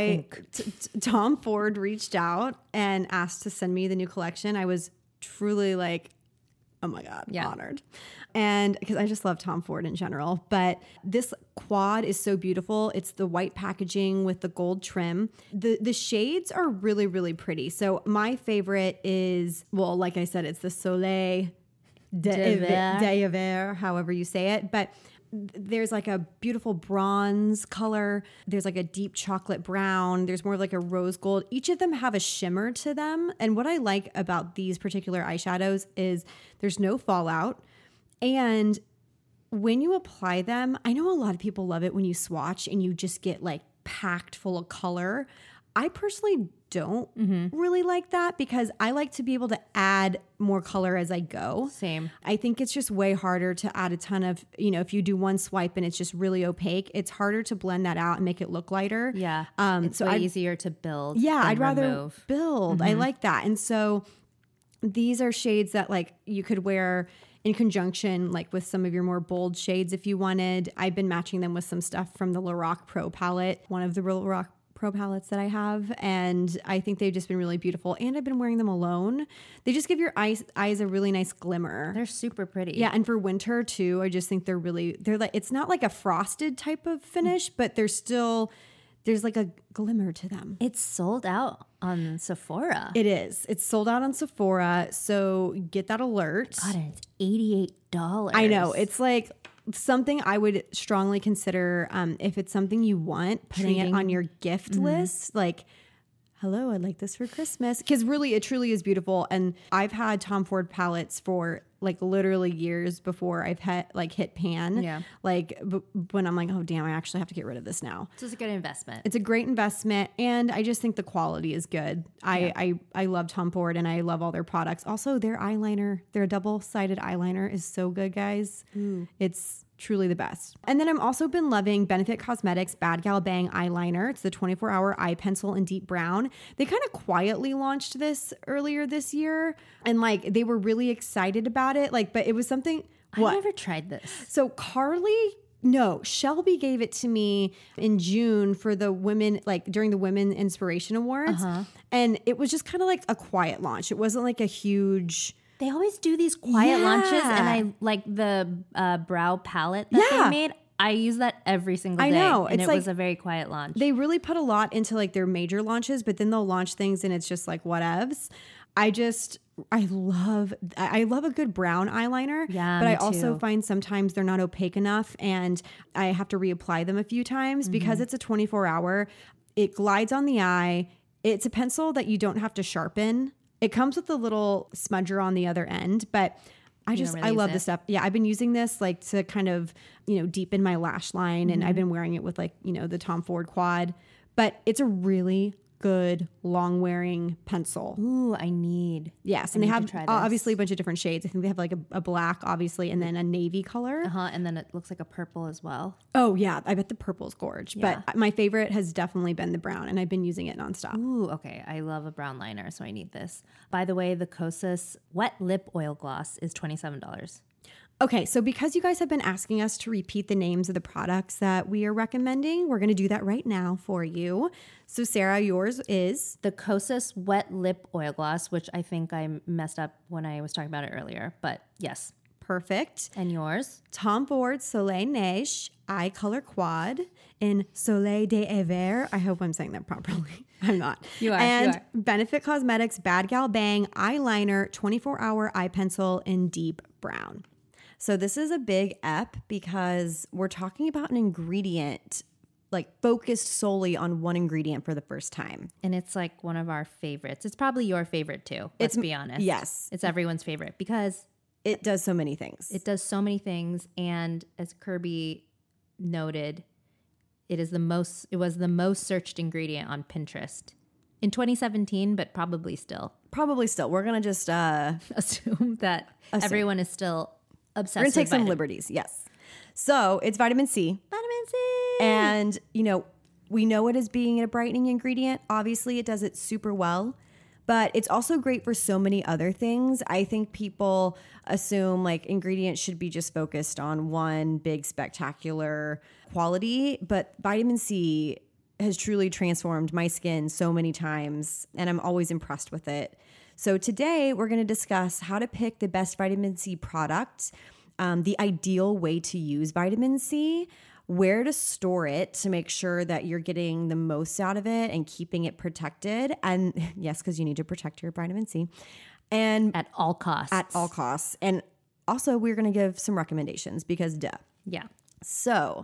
Tom Ford reached out and asked to send me the new collection. I was truly like, oh my God, honored. And because I just love Tom Ford in general. But this quad is so beautiful. It's the white packaging with the gold trim. The shades are really, really pretty. So my favorite is, well, like I said, it's the Soleil de Hiver, however you say it. But there's like a beautiful bronze color. There's like a deep chocolate brown. There's more like a rose gold. Each of them have a shimmer to them. And what I like about these particular eyeshadows is there's no fallout. And when you apply them, I know a lot of people love it when you swatch and you just get like packed full of color. I personally don't really like that because I like to be able to add more color as I go. Same. I think it's just way harder to add a ton of, if you do one swipe and it's just really opaque, it's harder to blend that out and make it look lighter. Yeah. It's way easier to build. Yeah, I'd rather remove. Build. I like that. And so these are shades that like you could wear in conjunction like with some of your more bold shades if you wanted. I've been matching them with some stuff from the Lorac Pro palette, one of the Lorac Pro palettes that I have, and I think they've just been really beautiful, and I've been wearing them alone. They just give your eyes a really nice glimmer. They're super pretty. Yeah, and for winter too, I just think they're like, it's not like a frosted type of finish, but there's like a glimmer to them. It's sold out on Sephora. It is. It's sold out on Sephora, so get that alert. God, and it's $88. I know. It's like something I would strongly consider, if it's something you want, putting it on your gift list. Like, hello, I'd like this for Christmas. Because really, it truly is beautiful. And I've had Tom Ford palettes for like literally years before I've hit pan. Yeah. Like when I'm like, oh damn, I actually have to get rid of this now. So it's a good investment. It's a great investment, and I just think the quality is good. I love Tom Ford, and I love all their products. Also, their eyeliner, their double-sided eyeliner is so good, guys. Ooh. It's truly the best. And then I've also been loving Benefit Cosmetics Bad Gal Bang eyeliner. It's the 24-hour eye pencil in deep brown. They kind of quietly launched this earlier this year, and like they were really excited about it. Like, but it was something What? I never tried this. So Shelby gave it to me in June for the women, like during the Women Inspiration Awards. And it was just kind of like a quiet launch. It wasn't like a huge... They always do these quiet launches, and I like the brow palette that they made. I use that every single day. I know. And it's it was a very quiet launch. They really put a lot into like their major launches, but then they'll launch things and it's just like whatevs. I love a good brown eyeliner. Yeah, but me I also too. find sometimes they're not opaque enough and I have to reapply them a few times because it's a 24-hour. It glides on the eye. It's a pencil that you don't have to sharpen. It comes with a little smudger on the other end, but I love this stuff. Yeah, I've been using this like to kind of, deepen my lash line and I've been wearing it with like, the Tom Ford Quad, but it's a really good long wearing pencil. Ooh, I need. Yes, and they have obviously a bunch of different shades. I think they have like a black, obviously, and then a navy color. And then it looks like a purple as well. Oh yeah, I bet the purple's gorge. Yeah. But my favorite has definitely been the brown, and I've been using it nonstop. Ooh, okay. I love a brown liner, so I need this. By the way, the Kosas Wet Lip Oil Gloss is $27. Okay, so because you guys have been asking us to repeat the names of the products that we are recommending, we're going to do that right now for you. So Sarah, yours is? The Kosas Wet Lip Oil Gloss, which I think I messed up when I was talking about it earlier, but yes. Perfect. And yours? Tom Ford Soleil Neige Eye Color Quad in Soleil de Hiver. I hope I'm saying that properly. I'm not. You are. And Benefit Cosmetics Bad Gal Bang Eyeliner 24-Hour Eye Pencil in Deep Brown. So this is a big ep because we're talking about an ingredient like focused solely on one ingredient for the first time. And it's like one of our favorites. It's probably your favorite too. Let's be honest. Yes. It's everyone's favorite because it does so many things. It does so many things. And as Kirby noted, it was the most searched ingredient on Pinterest in 2017, but probably still. We're going to just assume that everyone is still obsessed We're going to take some vitamin. liberties. Yes. So it's vitamin C. Vitamin C. And, we know it as being a brightening ingredient. Obviously, it does it super well. But it's also great for so many other things. I think people assume like ingredients should be just focused on one big spectacular quality. But vitamin C has truly transformed my skin so many times. And I'm always impressed with it. So today we're going to discuss how to pick the best vitamin C product, the ideal way to use vitamin C, where to store it to make sure that you're getting the most out of it and keeping it protected. And yes, because you need to protect your vitamin C. And at all costs. And also we're going to give some recommendations because duh. Yeah. So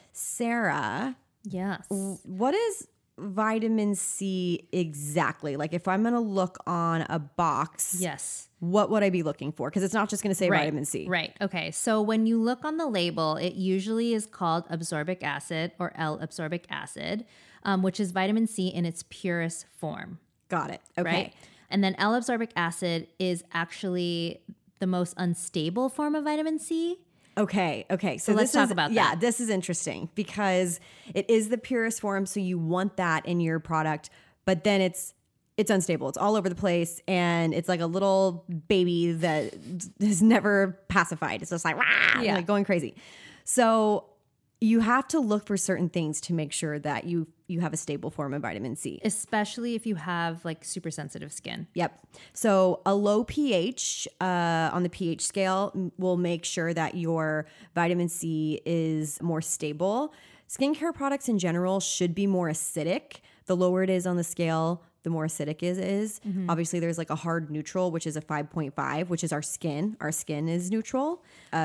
Sarah. Yes. What is vitamin C exactly? Like if I'm going to look on a box, yes, what would I be looking for? Because it's not just going to say vitamin C. Right. Okay. So when you look on the label, it usually is called ascorbic acid or L-ascorbic acid, which is vitamin C in its purest form. Got it. Okay. Right? And then L-ascorbic acid is actually the most unstable form of vitamin C. Okay. So let's talk about that. Yeah, this is interesting because it is the purest form. So you want that in your product, but then it's unstable. It's all over the place. And it's like a little baby that is never pacified. It's just like, like going crazy. So you have to look for certain things to make sure that you have a stable form of vitamin C. Especially if you have like super sensitive skin. Yep. So a low pH on the pH scale will make sure that your vitamin C is more stable. Skincare products in general should be more acidic. The lower it is on the scale, the more acidic it is. Mm-hmm. Obviously, there's like a hard neutral, which is a 5.5, which is our skin. Our skin is neutral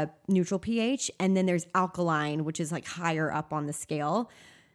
pH. And then there's alkaline, which is like higher up on the scale.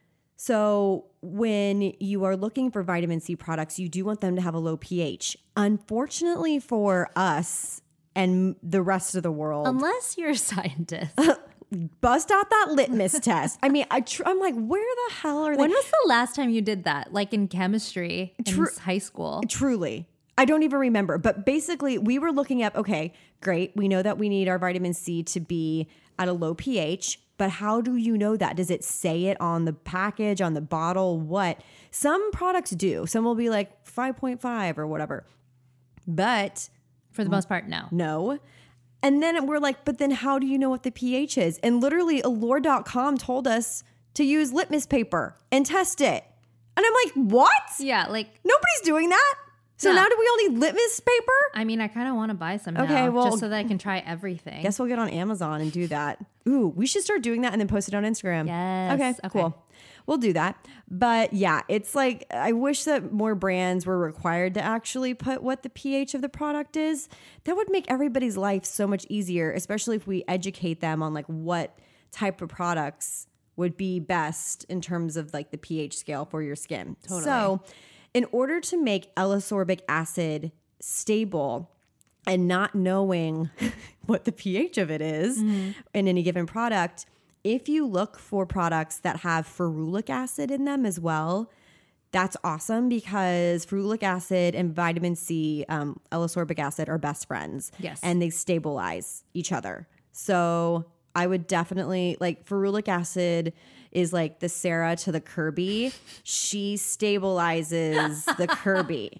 So when you are looking for vitamin C products, you do want them to have a low pH. Unfortunately for us and the rest of the world. Unless you're a scientist. Bust out that litmus test. I mean, I'm like, where the hell are they? When was the last time you did that? Like in chemistry in high school? Truly. I don't even remember. But basically, we were looking at, okay, great. We know that we need our vitamin C to be at a low pH. But how do you know that? Does it say it on the package, on the bottle? What? Some products do. Some will be like 5.5 or whatever. But for the most part, no. No. And then we're like, but then how do you know what the pH is? And literally Allure.com told us to use litmus paper and test it. And I'm like, what? Yeah, like Nobody's doing that. So No. now do we all need litmus paper? I mean, I kind of want to buy some Okay, now, well, just so that I can try everything. Guess we'll get on Amazon and do that. Ooh, we should start doing that and then post it on Instagram. Yes. Okay, cool. We'll do that. But yeah, it's like, I wish that more brands were required to actually put what the pH of the product is. That would make everybody's life so much easier, especially if we educate them on like what type of products would be best in terms of like the pH scale for your skin. Totally. So in order to make L-ascorbic acid stable and not knowing what the pH of it is in any given product, if you look for products that have ferulic acid in them as well, that's awesome because ferulic acid and vitamin C, L-ascorbic acid are best friends. Yes. And they stabilize each other. So I would definitely, like, ferulic acid is like the Sarah to the Kirby. She stabilizes the Kirby.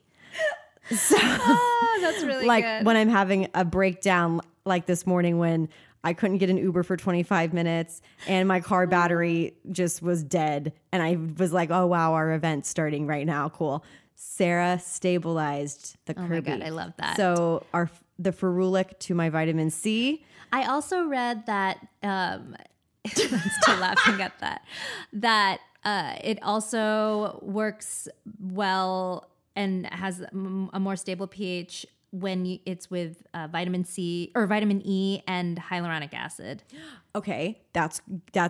So That's really like good. when I'm having a breakdown like this morning when I couldn't get an Uber for 25 minutes and my car battery just was dead. And I was like, oh, wow, our event's starting right now. Cool. Sarah stabilized the Kirby. Oh my God, I love that. So the ferulic to my vitamin C. I also read that, I'm still laughing at that it also works well and has a more stable pH when it's with vitamin C or vitamin E and hyaluronic acid. Okay, that's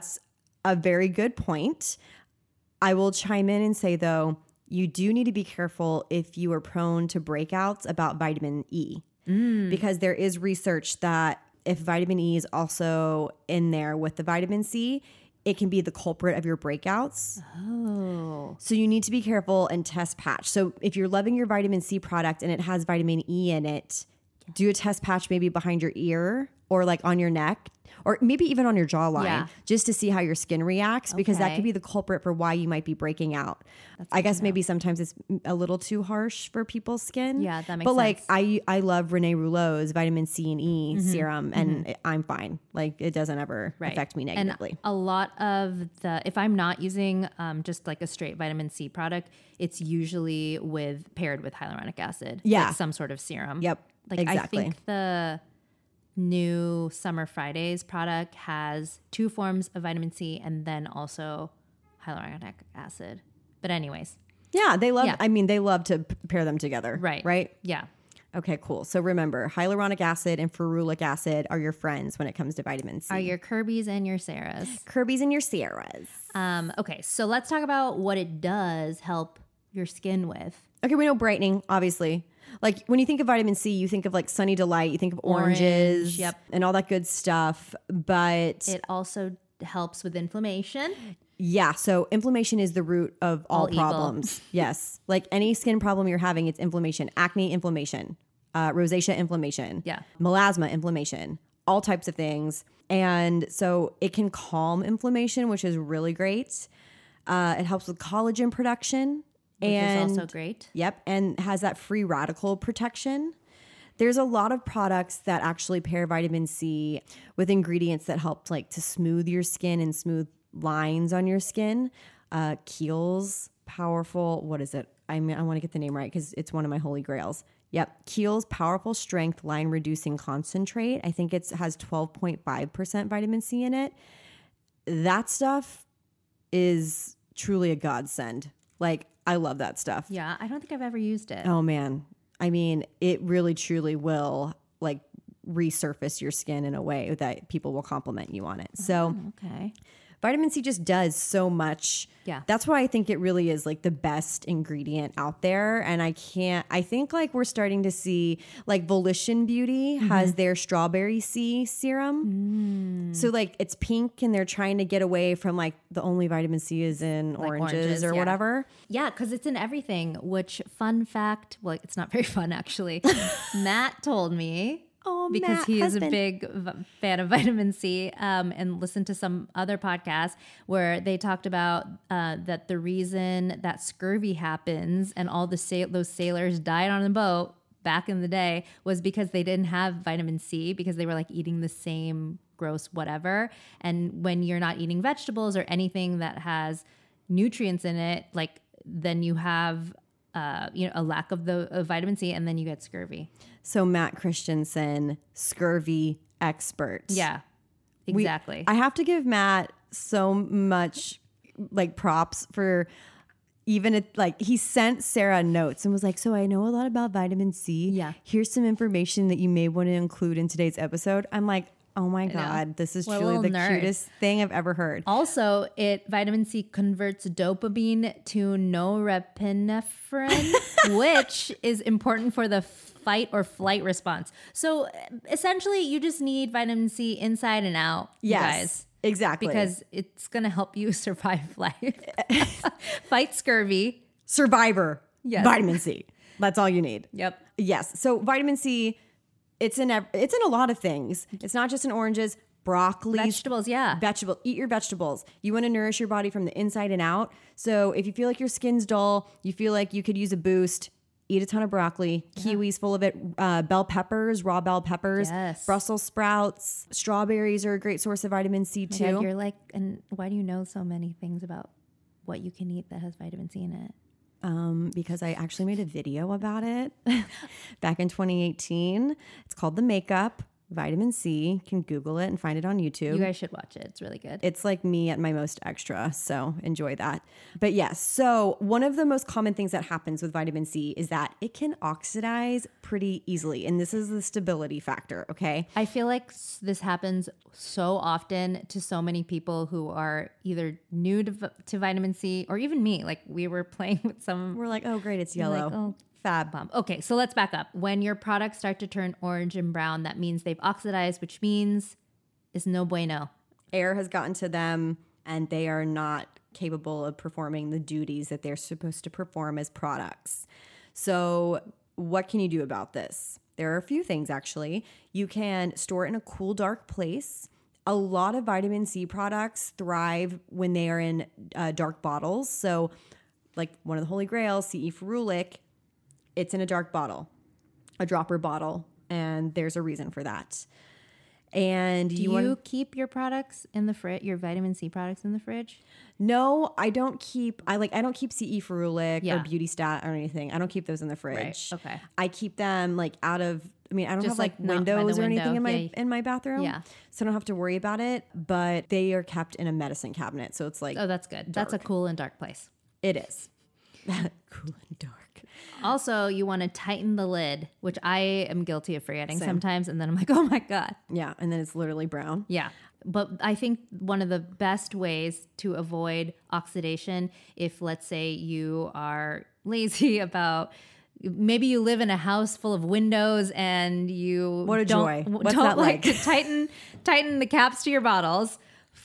a very good point. I will chime in and say, though, you do need to be careful if you are prone to breakouts about vitamin E. Because there is research that if vitamin E is also in there with the vitamin C, it can be the culprit of your breakouts. Oh. So you need to be careful and test patch. So if you're loving your vitamin C product and it has vitamin E in it, do a test patch maybe behind your ear or like on your neck or maybe even on your jawline just to see how your skin reacts because that could be the culprit for why you might be breaking out. I guess maybe sometimes it's a little too harsh for people's skin. Yeah, that makes But like sense. I love Renee Rouleau's vitamin C and E serum and I'm fine. Like it doesn't ever affect me negatively. And a lot of if I'm not using just like a straight vitamin C product, it's usually paired with hyaluronic acid. Yeah. Like some sort of serum. Yep, Like exactly. I think the new Summer Fridays product has 2 forms of vitamin C and then also hyaluronic acid. But anyways. Yeah, they love Yeah. I mean they love to pair them together. Right. Right? Yeah. Okay, cool. So remember, hyaluronic acid and ferulic acid are your friends when it comes to vitamin C. Are your Kirby's and your Sarah's. Kirby's and your Sierras. Okay, so let's talk about what it does help your skin with. Okay, we know brightening, obviously. Like when you think of vitamin C, you think of like Sunny Delight, you think of oranges Orange, yep. and all that good stuff. But It also helps with inflammation. yeah, so inflammation is the root of all All evil. problems. Yes. Like any skin problem you're having, it's inflammation, acne inflammation, rosacea inflammation, Yeah. melasma inflammation, all types of things. And so it can calm inflammation, which is really great. It helps with collagen production. Which and is also great. Yep, and has that free radical protection. There's a lot of products that actually pair vitamin C with ingredients that help like to smooth your skin and smooth lines on your skin. Kiehl's Powerful, what is it? I want to get the name right because it's one of my holy grails. Yep, Kiehl's Powerful Strength Line Reducing Concentrate. I think it has 12.5% vitamin C in it. That stuff is truly a godsend. Like, I love that stuff. Yeah, I don't think I've ever used it. Oh man. I mean, it really truly will like resurface your skin in a way that people will compliment you on it. So Okay. vitamin C just does so much. Yeah. That's why I think it really is like the best ingredient out there. And I think like we're starting to see like Volition Beauty has their strawberry C serum. So like it's pink and they're trying to get away from like the only vitamin C is in oranges or yeah. whatever. Yeah, because it's in everything, which fun fact, well, it's not very fun actually. Matt told me. Oh, because Matt, he is a husband. big fan of vitamin C and listened to some other podcasts where they talked about that the reason that scurvy happens and all those sailors died on the boat back in the day was because they didn't have vitamin C because they were like eating the same gross whatever. And when you're not eating vegetables or anything that has nutrients in it, like then you have a lack of the vitamin C, and then you get scurvy. So Matt Christensen, scurvy expert. Yeah, exactly. I have to give Matt so much like props for even it, like he sent Sarah notes and was like, so I know a lot about vitamin C. Yeah. Here's some information that you may want to include in today's episode. I'm like, oh my God, this is What a truly the little nerd. cutest thing I've ever heard. Also, vitamin C converts dopamine to norepinephrine, which is important for the fight or flight response. So essentially, you just need vitamin C inside and out, you guys. Exactly. Because it's going to help you survive life. Fight scurvy. Survivor. Yes. Vitamin C. That's all you need. Yep. Yes. So vitamin C, it's in a lot of things. It's not just in oranges, broccoli, Vegetables, yeah. Eat your vegetables. You want to nourish your body from the inside and out. So if you feel like your skin's dull, you feel like you could use a boost, eat a ton of broccoli. Kiwis full of it. Bell peppers, raw bell peppers. Yes. Brussels sprouts. Strawberries are a great source of vitamin C too. Yeah, you're like, and why do you know so many things about what you can eat that has vitamin C in it? Because I actually made a video about it back in 2018. It's called The Makeup, vitamin C. You can Google it and find it on YouTube. You guys should watch it. It's really good. It's like me at my most extra, so enjoy that. But yes, so one of the most common things that happens with vitamin C is that it can oxidize pretty easily. And this is the stability factor, okay? I feel like this happens so often to so many people who are either new to vitamin C or even me. Like we were playing with some. We're like, oh, great, it's yellow. Like, oh, Fab. bomb. Okay, so let's back up. When your products start to turn orange and brown, that means they've oxidized, which means it's no bueno. Air has gotten to them and they are not capable of performing the duties that they're supposed to perform as products. So what can you do about this? There are a few things actually. You can store it in a cool, dark place. A lot of vitamin C products thrive when they are in dark bottles. So like one of the holy grails, CE Ferulic, it's in a dark bottle, a dropper bottle, and there's a reason for that. And Do you keep your products in the fridge, your vitamin C products in the fridge? No, I don't keep. I don't keep CE Ferulic Yeah. or Beauty Stat or anything. I don't keep those in the fridge. Right, okay. I keep them like out of. I mean, I don't Just, have like like, not by the windows or window. anything in my Yeah. in my bathroom. Yeah. So I don't have to worry about it. But they are kept in a medicine cabinet, so it's like Oh, that's good. That's a cool and dark place. it is. Cool and dark. Also, you want to tighten the lid, which I am guilty of forgetting Same. sometimes. And then I'm like, oh my God. Yeah, and then it's literally brown. Yeah. But I think one of the best ways to avoid oxidation, if let's say you are lazy about, maybe you live in a house full of windows and you What a joy. What's don't that like? to tighten the caps to your bottles,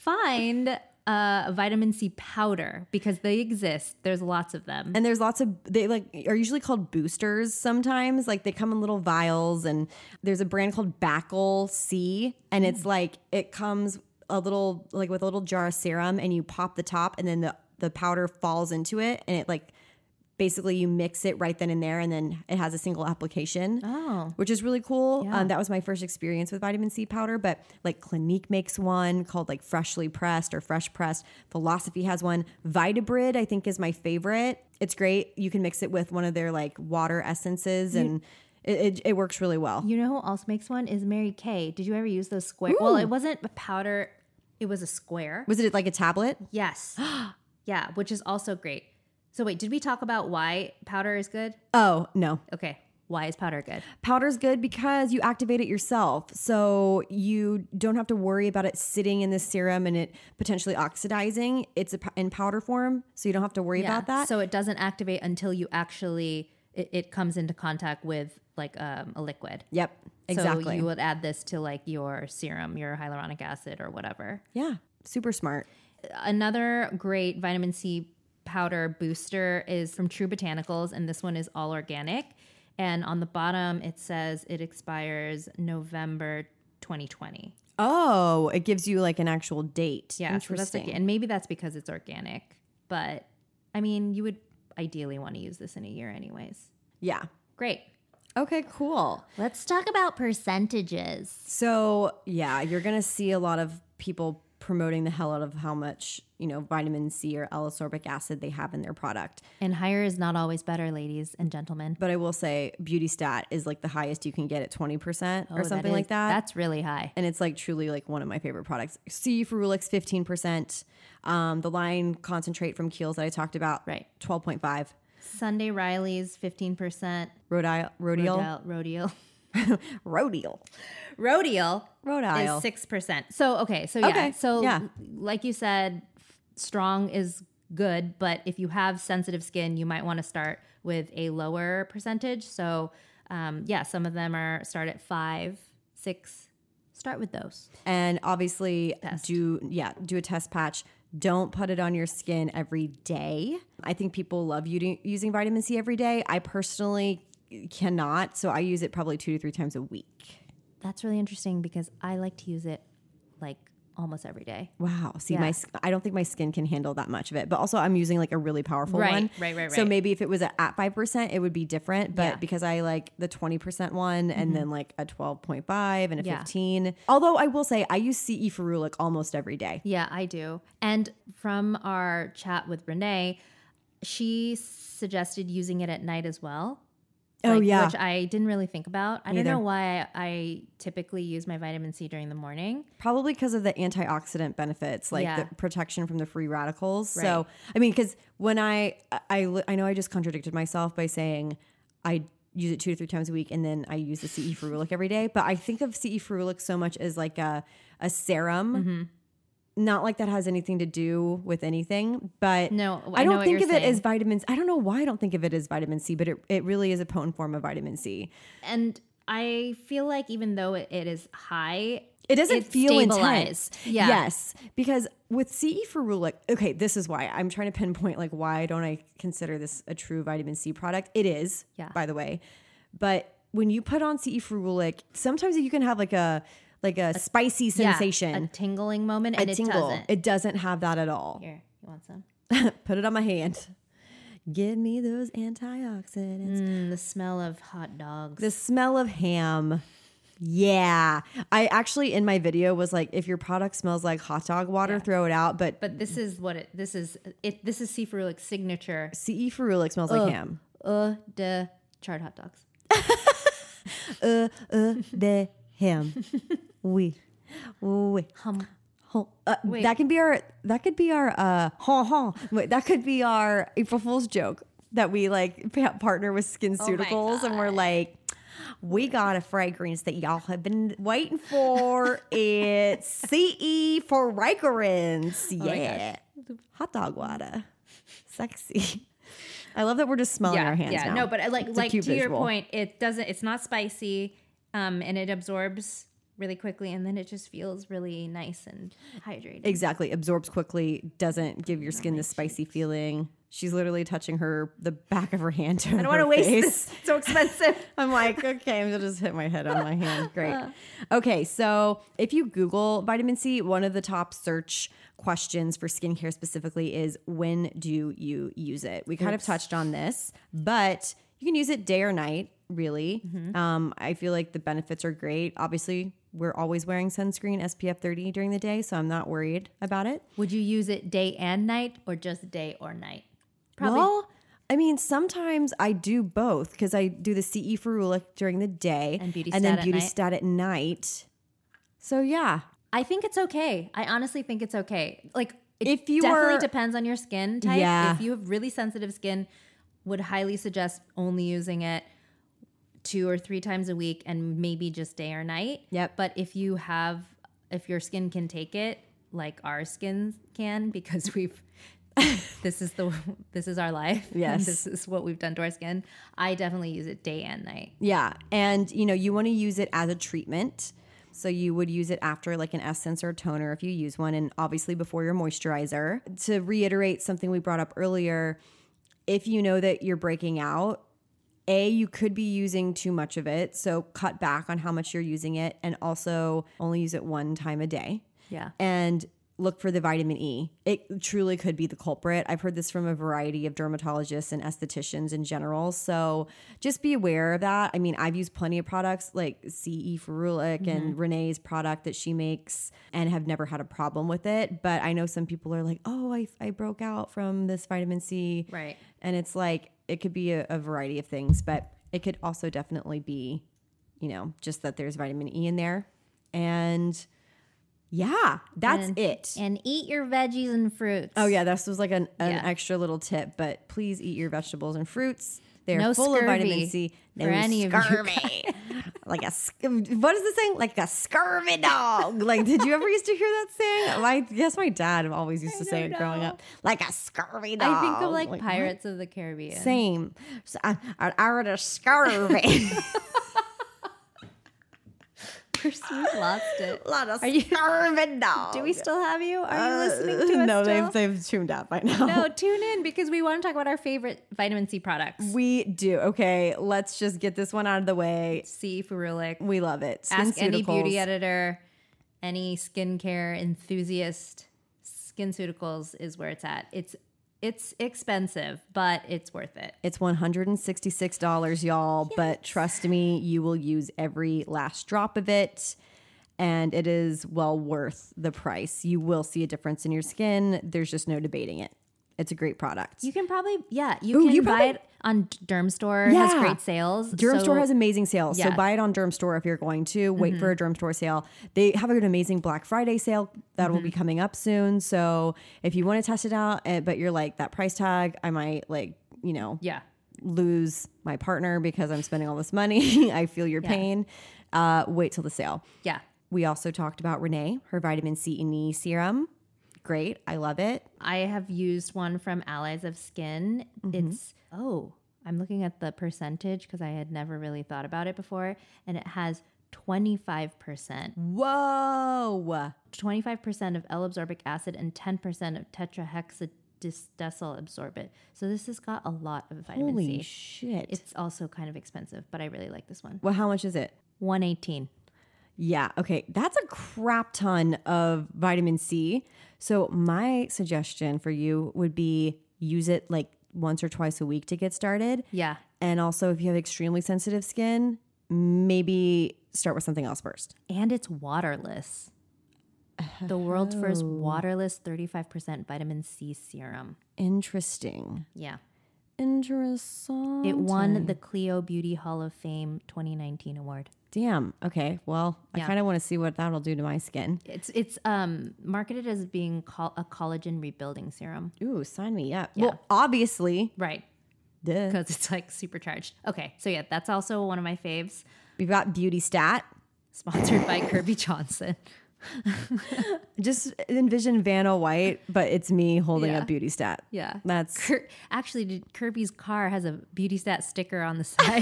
find vitamin C powder because they exist. There's lots of them. And there's lots of, they like are usually called boosters sometimes. Like they come in little vials, and there's a brand called Backle C, and it's like, it comes a little, like with a little jar of serum, and you pop the top, and then the powder falls into it, and it like, basically you mix it right then and there, and then it has a single application, which is really cool. Yeah. That was my first experience with vitamin C powder, but like Clinique makes one called like Freshly Pressed or Fresh Pressed. Philosophy has one. Vitabrid, I think, is my favorite. It's great. You can mix it with one of their like water essences, and it works really well. You know who else makes one is Mary Kay. Did you ever use those square? Well, it wasn't a powder. It was a square. Was it like a tablet? Yes. Yeah, which is also great. So wait, did we talk about why powder is good? Oh, no. Okay. Why is powder good? Powder's good because you activate it yourself. So you don't have to worry about it sitting in the serum and it potentially oxidizing. It's in powder form, so you don't have to worry about that. So it doesn't activate until you actually, it comes into contact with like a liquid. Yep, exactly. So you would add this to like your serum, your hyaluronic acid or whatever. Yeah, super smart. Another great vitamin C powder booster is from True Botanicals, and this one is all organic. And on the bottom, it says it expires November 2020. Oh, it gives you like an actual date. Yeah, so that's Interesting. like, and maybe that's because it's organic. But I mean, you would ideally want to use this in a year anyways. Yeah. Great. Okay, cool. Let's talk about percentages. So, yeah, you're going to see a lot of people promoting the hell out of how much, vitamin C or L-ascorbic acid they have in their product. And higher is not always better, ladies and gentlemen. But I will say Beauty Stat is like the highest you can get at 20% or something like that. That's really high. And it's like truly like one of my favorite products. C. Ferulix, 15%. The line concentrate from Kiehl's that I talked about, Right. 12.5. Sunday Riley's 15%. Rodial. Rodial. Rodial is 6%. So, okay. So, yeah. Okay, So, yeah. like you said, strong is good. But if you have sensitive skin, you might want to start with a lower percentage. So, some of them start at 5, 6. Start with those. And obviously Test. do a test patch. Don't put it on your skin every day. I think people love using vitamin C every day. I personally cannot, so I use it probably 2 to 3 times a week. That's really interesting because I like to use it like almost every day. Wow. See, Yeah. I don't think my skin can handle that much of it. But also I'm using like a really powerful one. Right. So maybe if it was at 5%, it would be different. But Yeah. because I like the 20% one and then like a 12.5 and a Yeah. 15. Although I will say I use CE Ferulic almost every day. Yeah, I do. And from our chat with Renee, she suggested using it at night as well. Oh, yeah. Which I didn't really think about. I don't Neither. know why I typically use my vitamin C during the morning. Probably because of the antioxidant benefits, like Yeah. the protection from the free radicals. Right. So, I mean, because when I know I just contradicted myself by saying I use it 2 to 3 times a week and then I use the CE Ferulic every day. But I think of CE Ferulic so much as like a serum. Mm-hmm. Not like that has anything to do with anything, but No, I I know don't what think you're of it as saying. vitamins. I don't know why I don't think of it as vitamin C, but it really is a potent form of vitamin C. And I feel like even though it is high, It doesn't it's feel stabilized. intense. Yeah. Yes. Because with CE Ferulic, okay, this is why I'm trying to pinpoint like why don't I consider this a true vitamin C product? It is, Yeah. by the way. But when you put on CE Ferulic, sometimes you can have like a spicy sensation. a tingling moment, and a it tingle. doesn't. It doesn't have that at all. Here, you want some? Put it on my hand. Give me those antioxidants. The smell of hot dogs. The smell of ham. Yeah. I actually in my video was like, if your product smells like hot dog water, throw it out. But But this is C. Ferulic's signature. CE Ferulic smells like ham. The charred hot dogs. The ham. We. Hum. Wait. That could be our Wait, that could be our April Fool's joke that we like partner with SkinCeuticals and we're like, we got a fragrance that y'all have been waiting for. It's CE for fragrance. Yeah. Hot dog water. Sexy. I love that we're just smelling our hands now. No, but It's a like cute to your visual. point, it's not spicy, and it absorbs really quickly, and then it just feels really nice and hydrated. Exactly. Absorbs quickly, doesn't give your skin the spicy feeling. She's literally touching the back of her hand to I don't want to waste this. It's so expensive. I'm like, okay, I'm gonna just hit my head on my hand. Great. Okay, so if you Google vitamin C, one of the top search questions for skincare specifically is when do you use it? We kind of touched on this, but you can use it day or night, really. I feel like the benefits are great. Obviously, we're always wearing sunscreen SPF 30 during the day, so I'm not worried about it. Would you use it day and night, or just day or night? Probably. Well, I mean, sometimes I do both because I do the CE Ferulic during the day And Beauty then Stat at Beauty night. Stat at night. So yeah, I think it's okay. I honestly think it's okay. Like, it If you definitely are- depends on your skin type. Yeah. If you have really sensitive skin, would highly suggest only using it 2 or 3 times a week and maybe just day or night. Yep. But if your skin can take it, like our skin can, because this is our life. Yes. This is what we've done to our skin. I definitely use it day and night. yeah, and you want to use it as a treatment. So you would use it after like an essence or toner if you use one, and obviously before your moisturizer. To reiterate something we brought up earlier, if you know that you're breaking out, you could be using too much of it. So cut back on how much you're using it and also only use it one time a day. Yeah. And look for the vitamin E. It truly could be the culprit. I've heard this from a variety of dermatologists and estheticians in general. So just be aware of that. I mean, I've used plenty of products like CE Ferulic and Renee's product that she makes and have never had a problem with it. But I know some people are like, oh, I broke out from this vitamin C. Right. And it's like, it could be a variety of things, but it could also definitely be, just that there's vitamin E in there. And yeah, that's it. And eat your veggies and fruits. Oh yeah, this was like an extra little tip, but please eat your vegetables and fruits. They're full of vitamin C. For any of scurvy. What is the saying? Like a scurvy dog. Like, did you ever used to hear that saying? I guess my dad always used to say it growing up. Like a scurvy dog. I think of like Pirates of the Caribbean. Same. So I would have scurvy. We've lost it. A lot of scurvy dogs. Do we still have you? Are you listening to us No, still? they've tuned out by now. No, tune in because we want to talk about our favorite vitamin C products. We do. Okay, let's just get this one out of the way. CE Ferulic. We love it. Ask any beauty editor, any skincare enthusiast. SkinCeuticals is where it's at. It's expensive, but it's worth it. It's $166, y'all. Yes. But trust me, you will use every last drop of it. And it is well worth the price. You will see a difference in your skin. There's just no debating it. It's a great product. You can probably, you buy it on Dermstore. Yeah. Has great sales. Dermstore has amazing sales. Yeah. So buy it on Dermstore if you're going to. Wait for a Dermstore sale. They have an amazing Black Friday sale that will be coming up soon. So if you want to test it out, but you're like, that price tag, I might lose my partner because I'm spending all this money. I feel your pain. Wait till the sale. Yeah. We also talked about Renee, her vitamin C and E serum. Great. I love it. I have used one from Allies of Skin. I'm looking at the percentage because I had never really thought about it before. And it has 25%. Whoa. 25% of L-absorbic acid and 10% of tetrahexadecyl absorbate. So this has got a lot of vitamin C. Holy shit. It's also kind of expensive, but I really like this one. Well, how much is it? $118. Yeah. Okay. That's a crap ton of vitamin C. So my suggestion for you would be use it like once or twice a week to get started. Yeah. And also if you have extremely sensitive skin, maybe start with something else first. And it's waterless. The world's first waterless 35% vitamin C serum. Interesting. Yeah. Interesting. It won the Clio Beauty Hall of Fame 2019 award. Damn. Okay. Well, I kind of want to see what that'll do to my skin. It's marketed as being a collagen rebuilding serum. Ooh, sign me up. Yeah. Well, obviously. Right. Duh. Because it's like supercharged. Okay. So yeah, that's also one of my faves. We've got Beauty Stat. Sponsored by Kirby Johnson. Just envision Vanna White, but it's me holding up Beauty Stat. Yeah. That's actually Kirby's car has a Beauty Stat sticker on the side.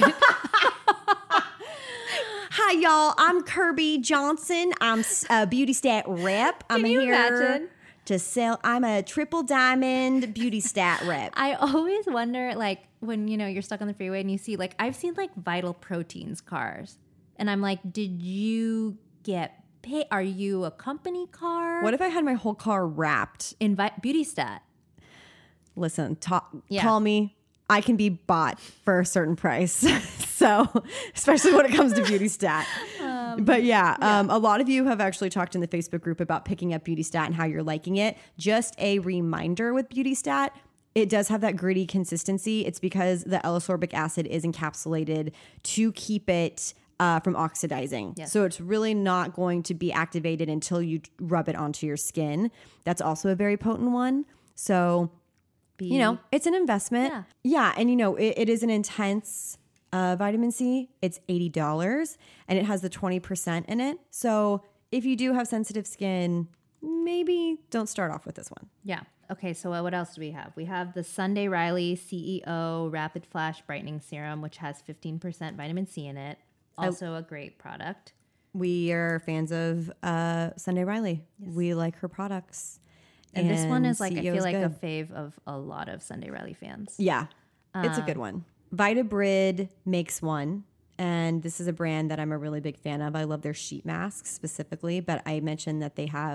Hi, y'all. I'm Kirby Johnson. I'm a Beauty Stat rep. I'm here to sell. I'm a triple diamond Beauty Stat rep. I always wonder, like, when, you're stuck on the freeway and you see, like, I've seen, like, Vital Proteins cars. And I'm like, did you get paid? Are you a company car? What if I had my whole car wrapped in Beauty Stat? Listen, call me. I can be bought for a certain price. So, especially when it comes to Beauty Stat. But a lot of you have actually talked in the Facebook group about picking up Beauty Stat and how you're liking it. Just a reminder with Beauty Stat, it does have that gritty consistency. It's because the L-ascorbic acid is encapsulated to keep it from oxidizing. Yes. So it's really not going to be activated until you rub it onto your skin. That's also a very potent one. So, it's an investment. Yeah. And, it is an intense vitamin C. It's $80 and it has the 20% in it. So if you do have sensitive skin, maybe don't start off with this one. Yeah. Okay. So what else do we have? We have the Sunday Riley CEO Rapid Flash Brightening Serum, which has 15% vitamin C in it. Also a great product. We are fans of Sunday Riley. Yes. We like her products. And this one is like, I feel like a fave of a lot of Sunday Riley fans. Yeah, it's a good one. Vitabrid makes one. And this is a brand that I'm a really big fan of. I love their sheet masks specifically. But I mentioned that they have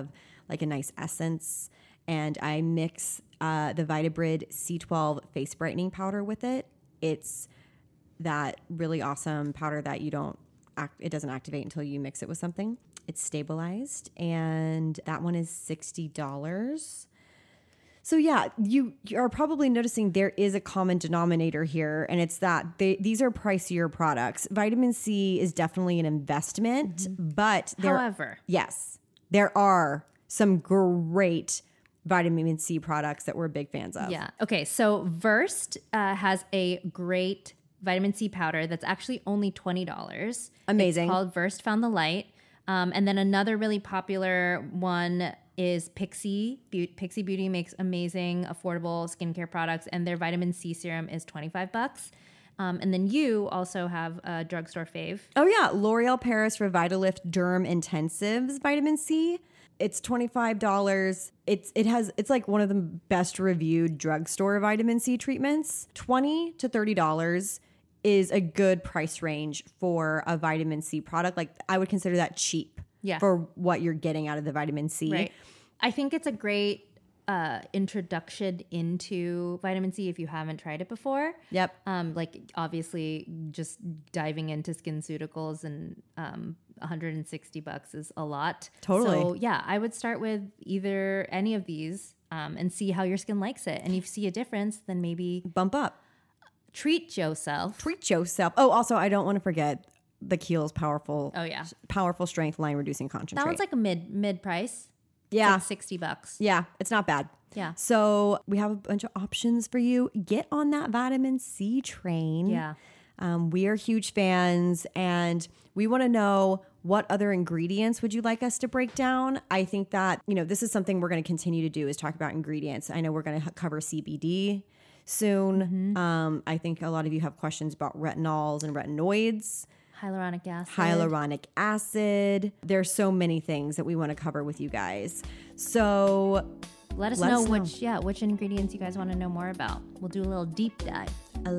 like a nice essence, and I mix the Vitabrid C12 face brightening powder with it. It's that really awesome powder that it doesn't activate until you mix it with something. It's stabilized, and that one is $60. So yeah, you are probably noticing there is a common denominator here, and it's that these are pricier products. Vitamin C is definitely an investment, but there are some great vitamin C products that we're big fans of. Yeah. Okay. So Versed has a great vitamin C powder that's actually only $20. Amazing. It's called Versed Found the Light. And then another really popular one is Pixie. Pixie Beauty makes amazing, affordable skincare products, and their vitamin C serum is $25. And then you also have a drugstore fave. Oh yeah, L'Oreal Paris Revitalift Derm Intensives vitamin C. It's $25. It's like one of the best reviewed drugstore vitamin C treatments. $20 to $30 is a good price range for a vitamin C product. Like I would consider that cheap for what you're getting out of the vitamin C. Right. I think it's a great introduction into vitamin C if you haven't tried it before. Yep. Like obviously just diving into SkinCeuticals and $160 is a lot. Totally. So yeah, I would start with either any of these and see how your skin likes it. And if you see a difference, then maybe bump up. Treat yourself. Oh, also, I don't want to forget the Kiehl's powerful. Oh yeah, powerful strength line reducing concentrate. That one's like a mid price. Yeah, it's like $60. Yeah, it's not bad. Yeah. So we have a bunch of options for you. Get on that vitamin C train. Yeah. We are huge fans, and we want to know what other ingredients would you like us to break down. I think that this is something we're going to continue to do is talk about ingredients. I know we're going to cover CBD soon. I think a lot of you have questions about retinols and retinoids. Hyaluronic acid. There's so many things that we want to cover with you guys. So let us know which ingredients you guys want to know more about. We'll do a little deep dive.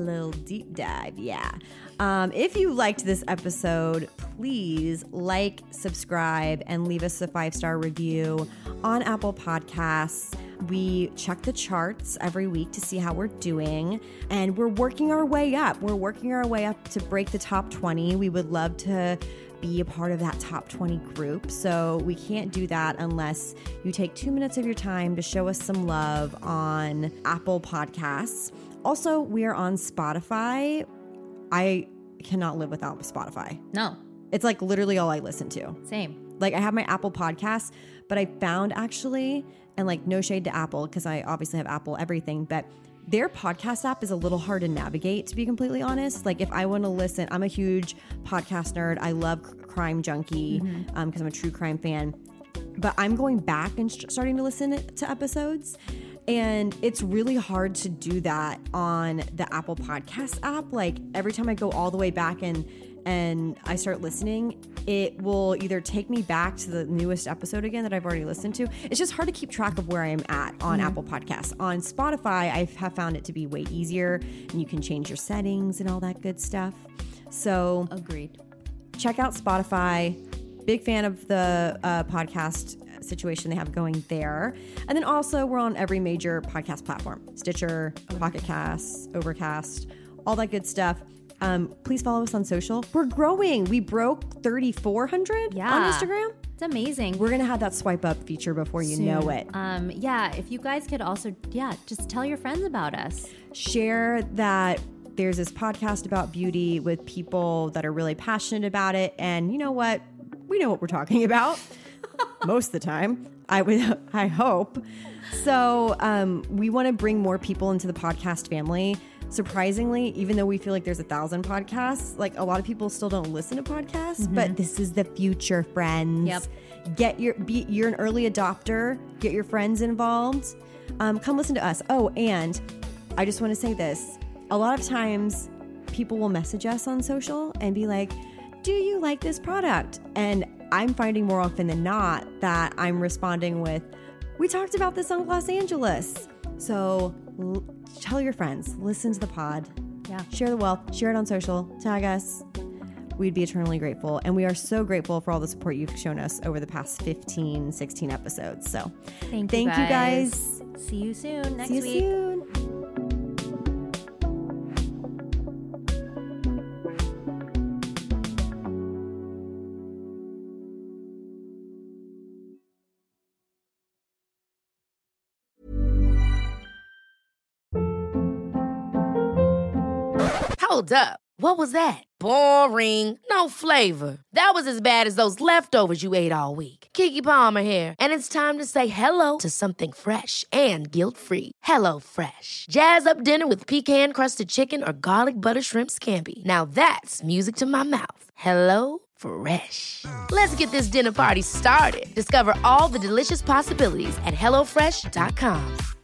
Yeah. If you liked this episode, please like, subscribe, and leave us a 5-star review on Apple Podcasts. We check the charts every week to see how we're doing, and we're working our way up. We're working our way up to break the top 20. We would love to be a part of that top 20 group. So we can't do that unless you take 2 minutes of your time to show us some love on Apple Podcasts. Also, we are on Spotify. I cannot live without Spotify. No. It's like literally all I listen to. Same. Like I have my Apple Podcasts, but I found actually, and like no shade to Apple because I obviously have Apple everything, but their podcast app is a little hard to navigate, to be completely honest. Like if I want to listen, I'm a huge podcast nerd. I love Crime Junkie because I'm a true crime fan. But I'm going back and starting to listen to episodes. And it's really hard to do that on the Apple Podcast app. Like every time I go all the way back and I start listening, it will either take me back to the newest episode again that I've already listened to. It's just hard to keep track of where I am at on Apple Podcasts. On Spotify, I have found it to be way easier, and you can change your settings and all that good stuff. So agreed. Check out Spotify. Big fan of the podcast situation they have going there. And then also we're on every major podcast platform. Stitcher, Pocket Casts, Overcast, all that good stuff. Please follow us on social. We're growing. We broke 3,400 on Instagram. It's amazing. We're going to have that swipe up feature before you know it. If you guys could also, just tell your friends about us. Share that there's this podcast about beauty with people that are really passionate about it. And you know what? We know what we're talking about. Most of the time, I hope. So we want to bring more people into the podcast family. Surprisingly, even though we feel like there's 1,000 podcasts, like a lot of people still don't listen to podcasts, but this is the future, friends. Yep. You're an early adopter. Get your friends involved. Come listen to us. Oh, and I just want to say this. A lot of times people will message us on social and be like, do you like this product? And I'm finding more often than not that I'm responding with, we talked about this on Los Angeles. So tell your friends, listen to the pod. Yeah. Share the wealth, share it on social, tag us. we'd be eternally grateful. And we are so grateful for all the support you've shown us over the past 15, 16 episodes. So Thank you guys. See you soon next week. See you soon. Hold up. What was that? Boring. No flavor. That was as bad as those leftovers you ate all week. Keke Palmer here, and it's time to say hello to something fresh and guilt-free. Hello Fresh. Jazz up dinner with pecan-crusted chicken or garlic butter shrimp scampi. Now that's music to my mouth. Hello Fresh. Let's get this dinner party started. Discover all the delicious possibilities at HelloFresh.com.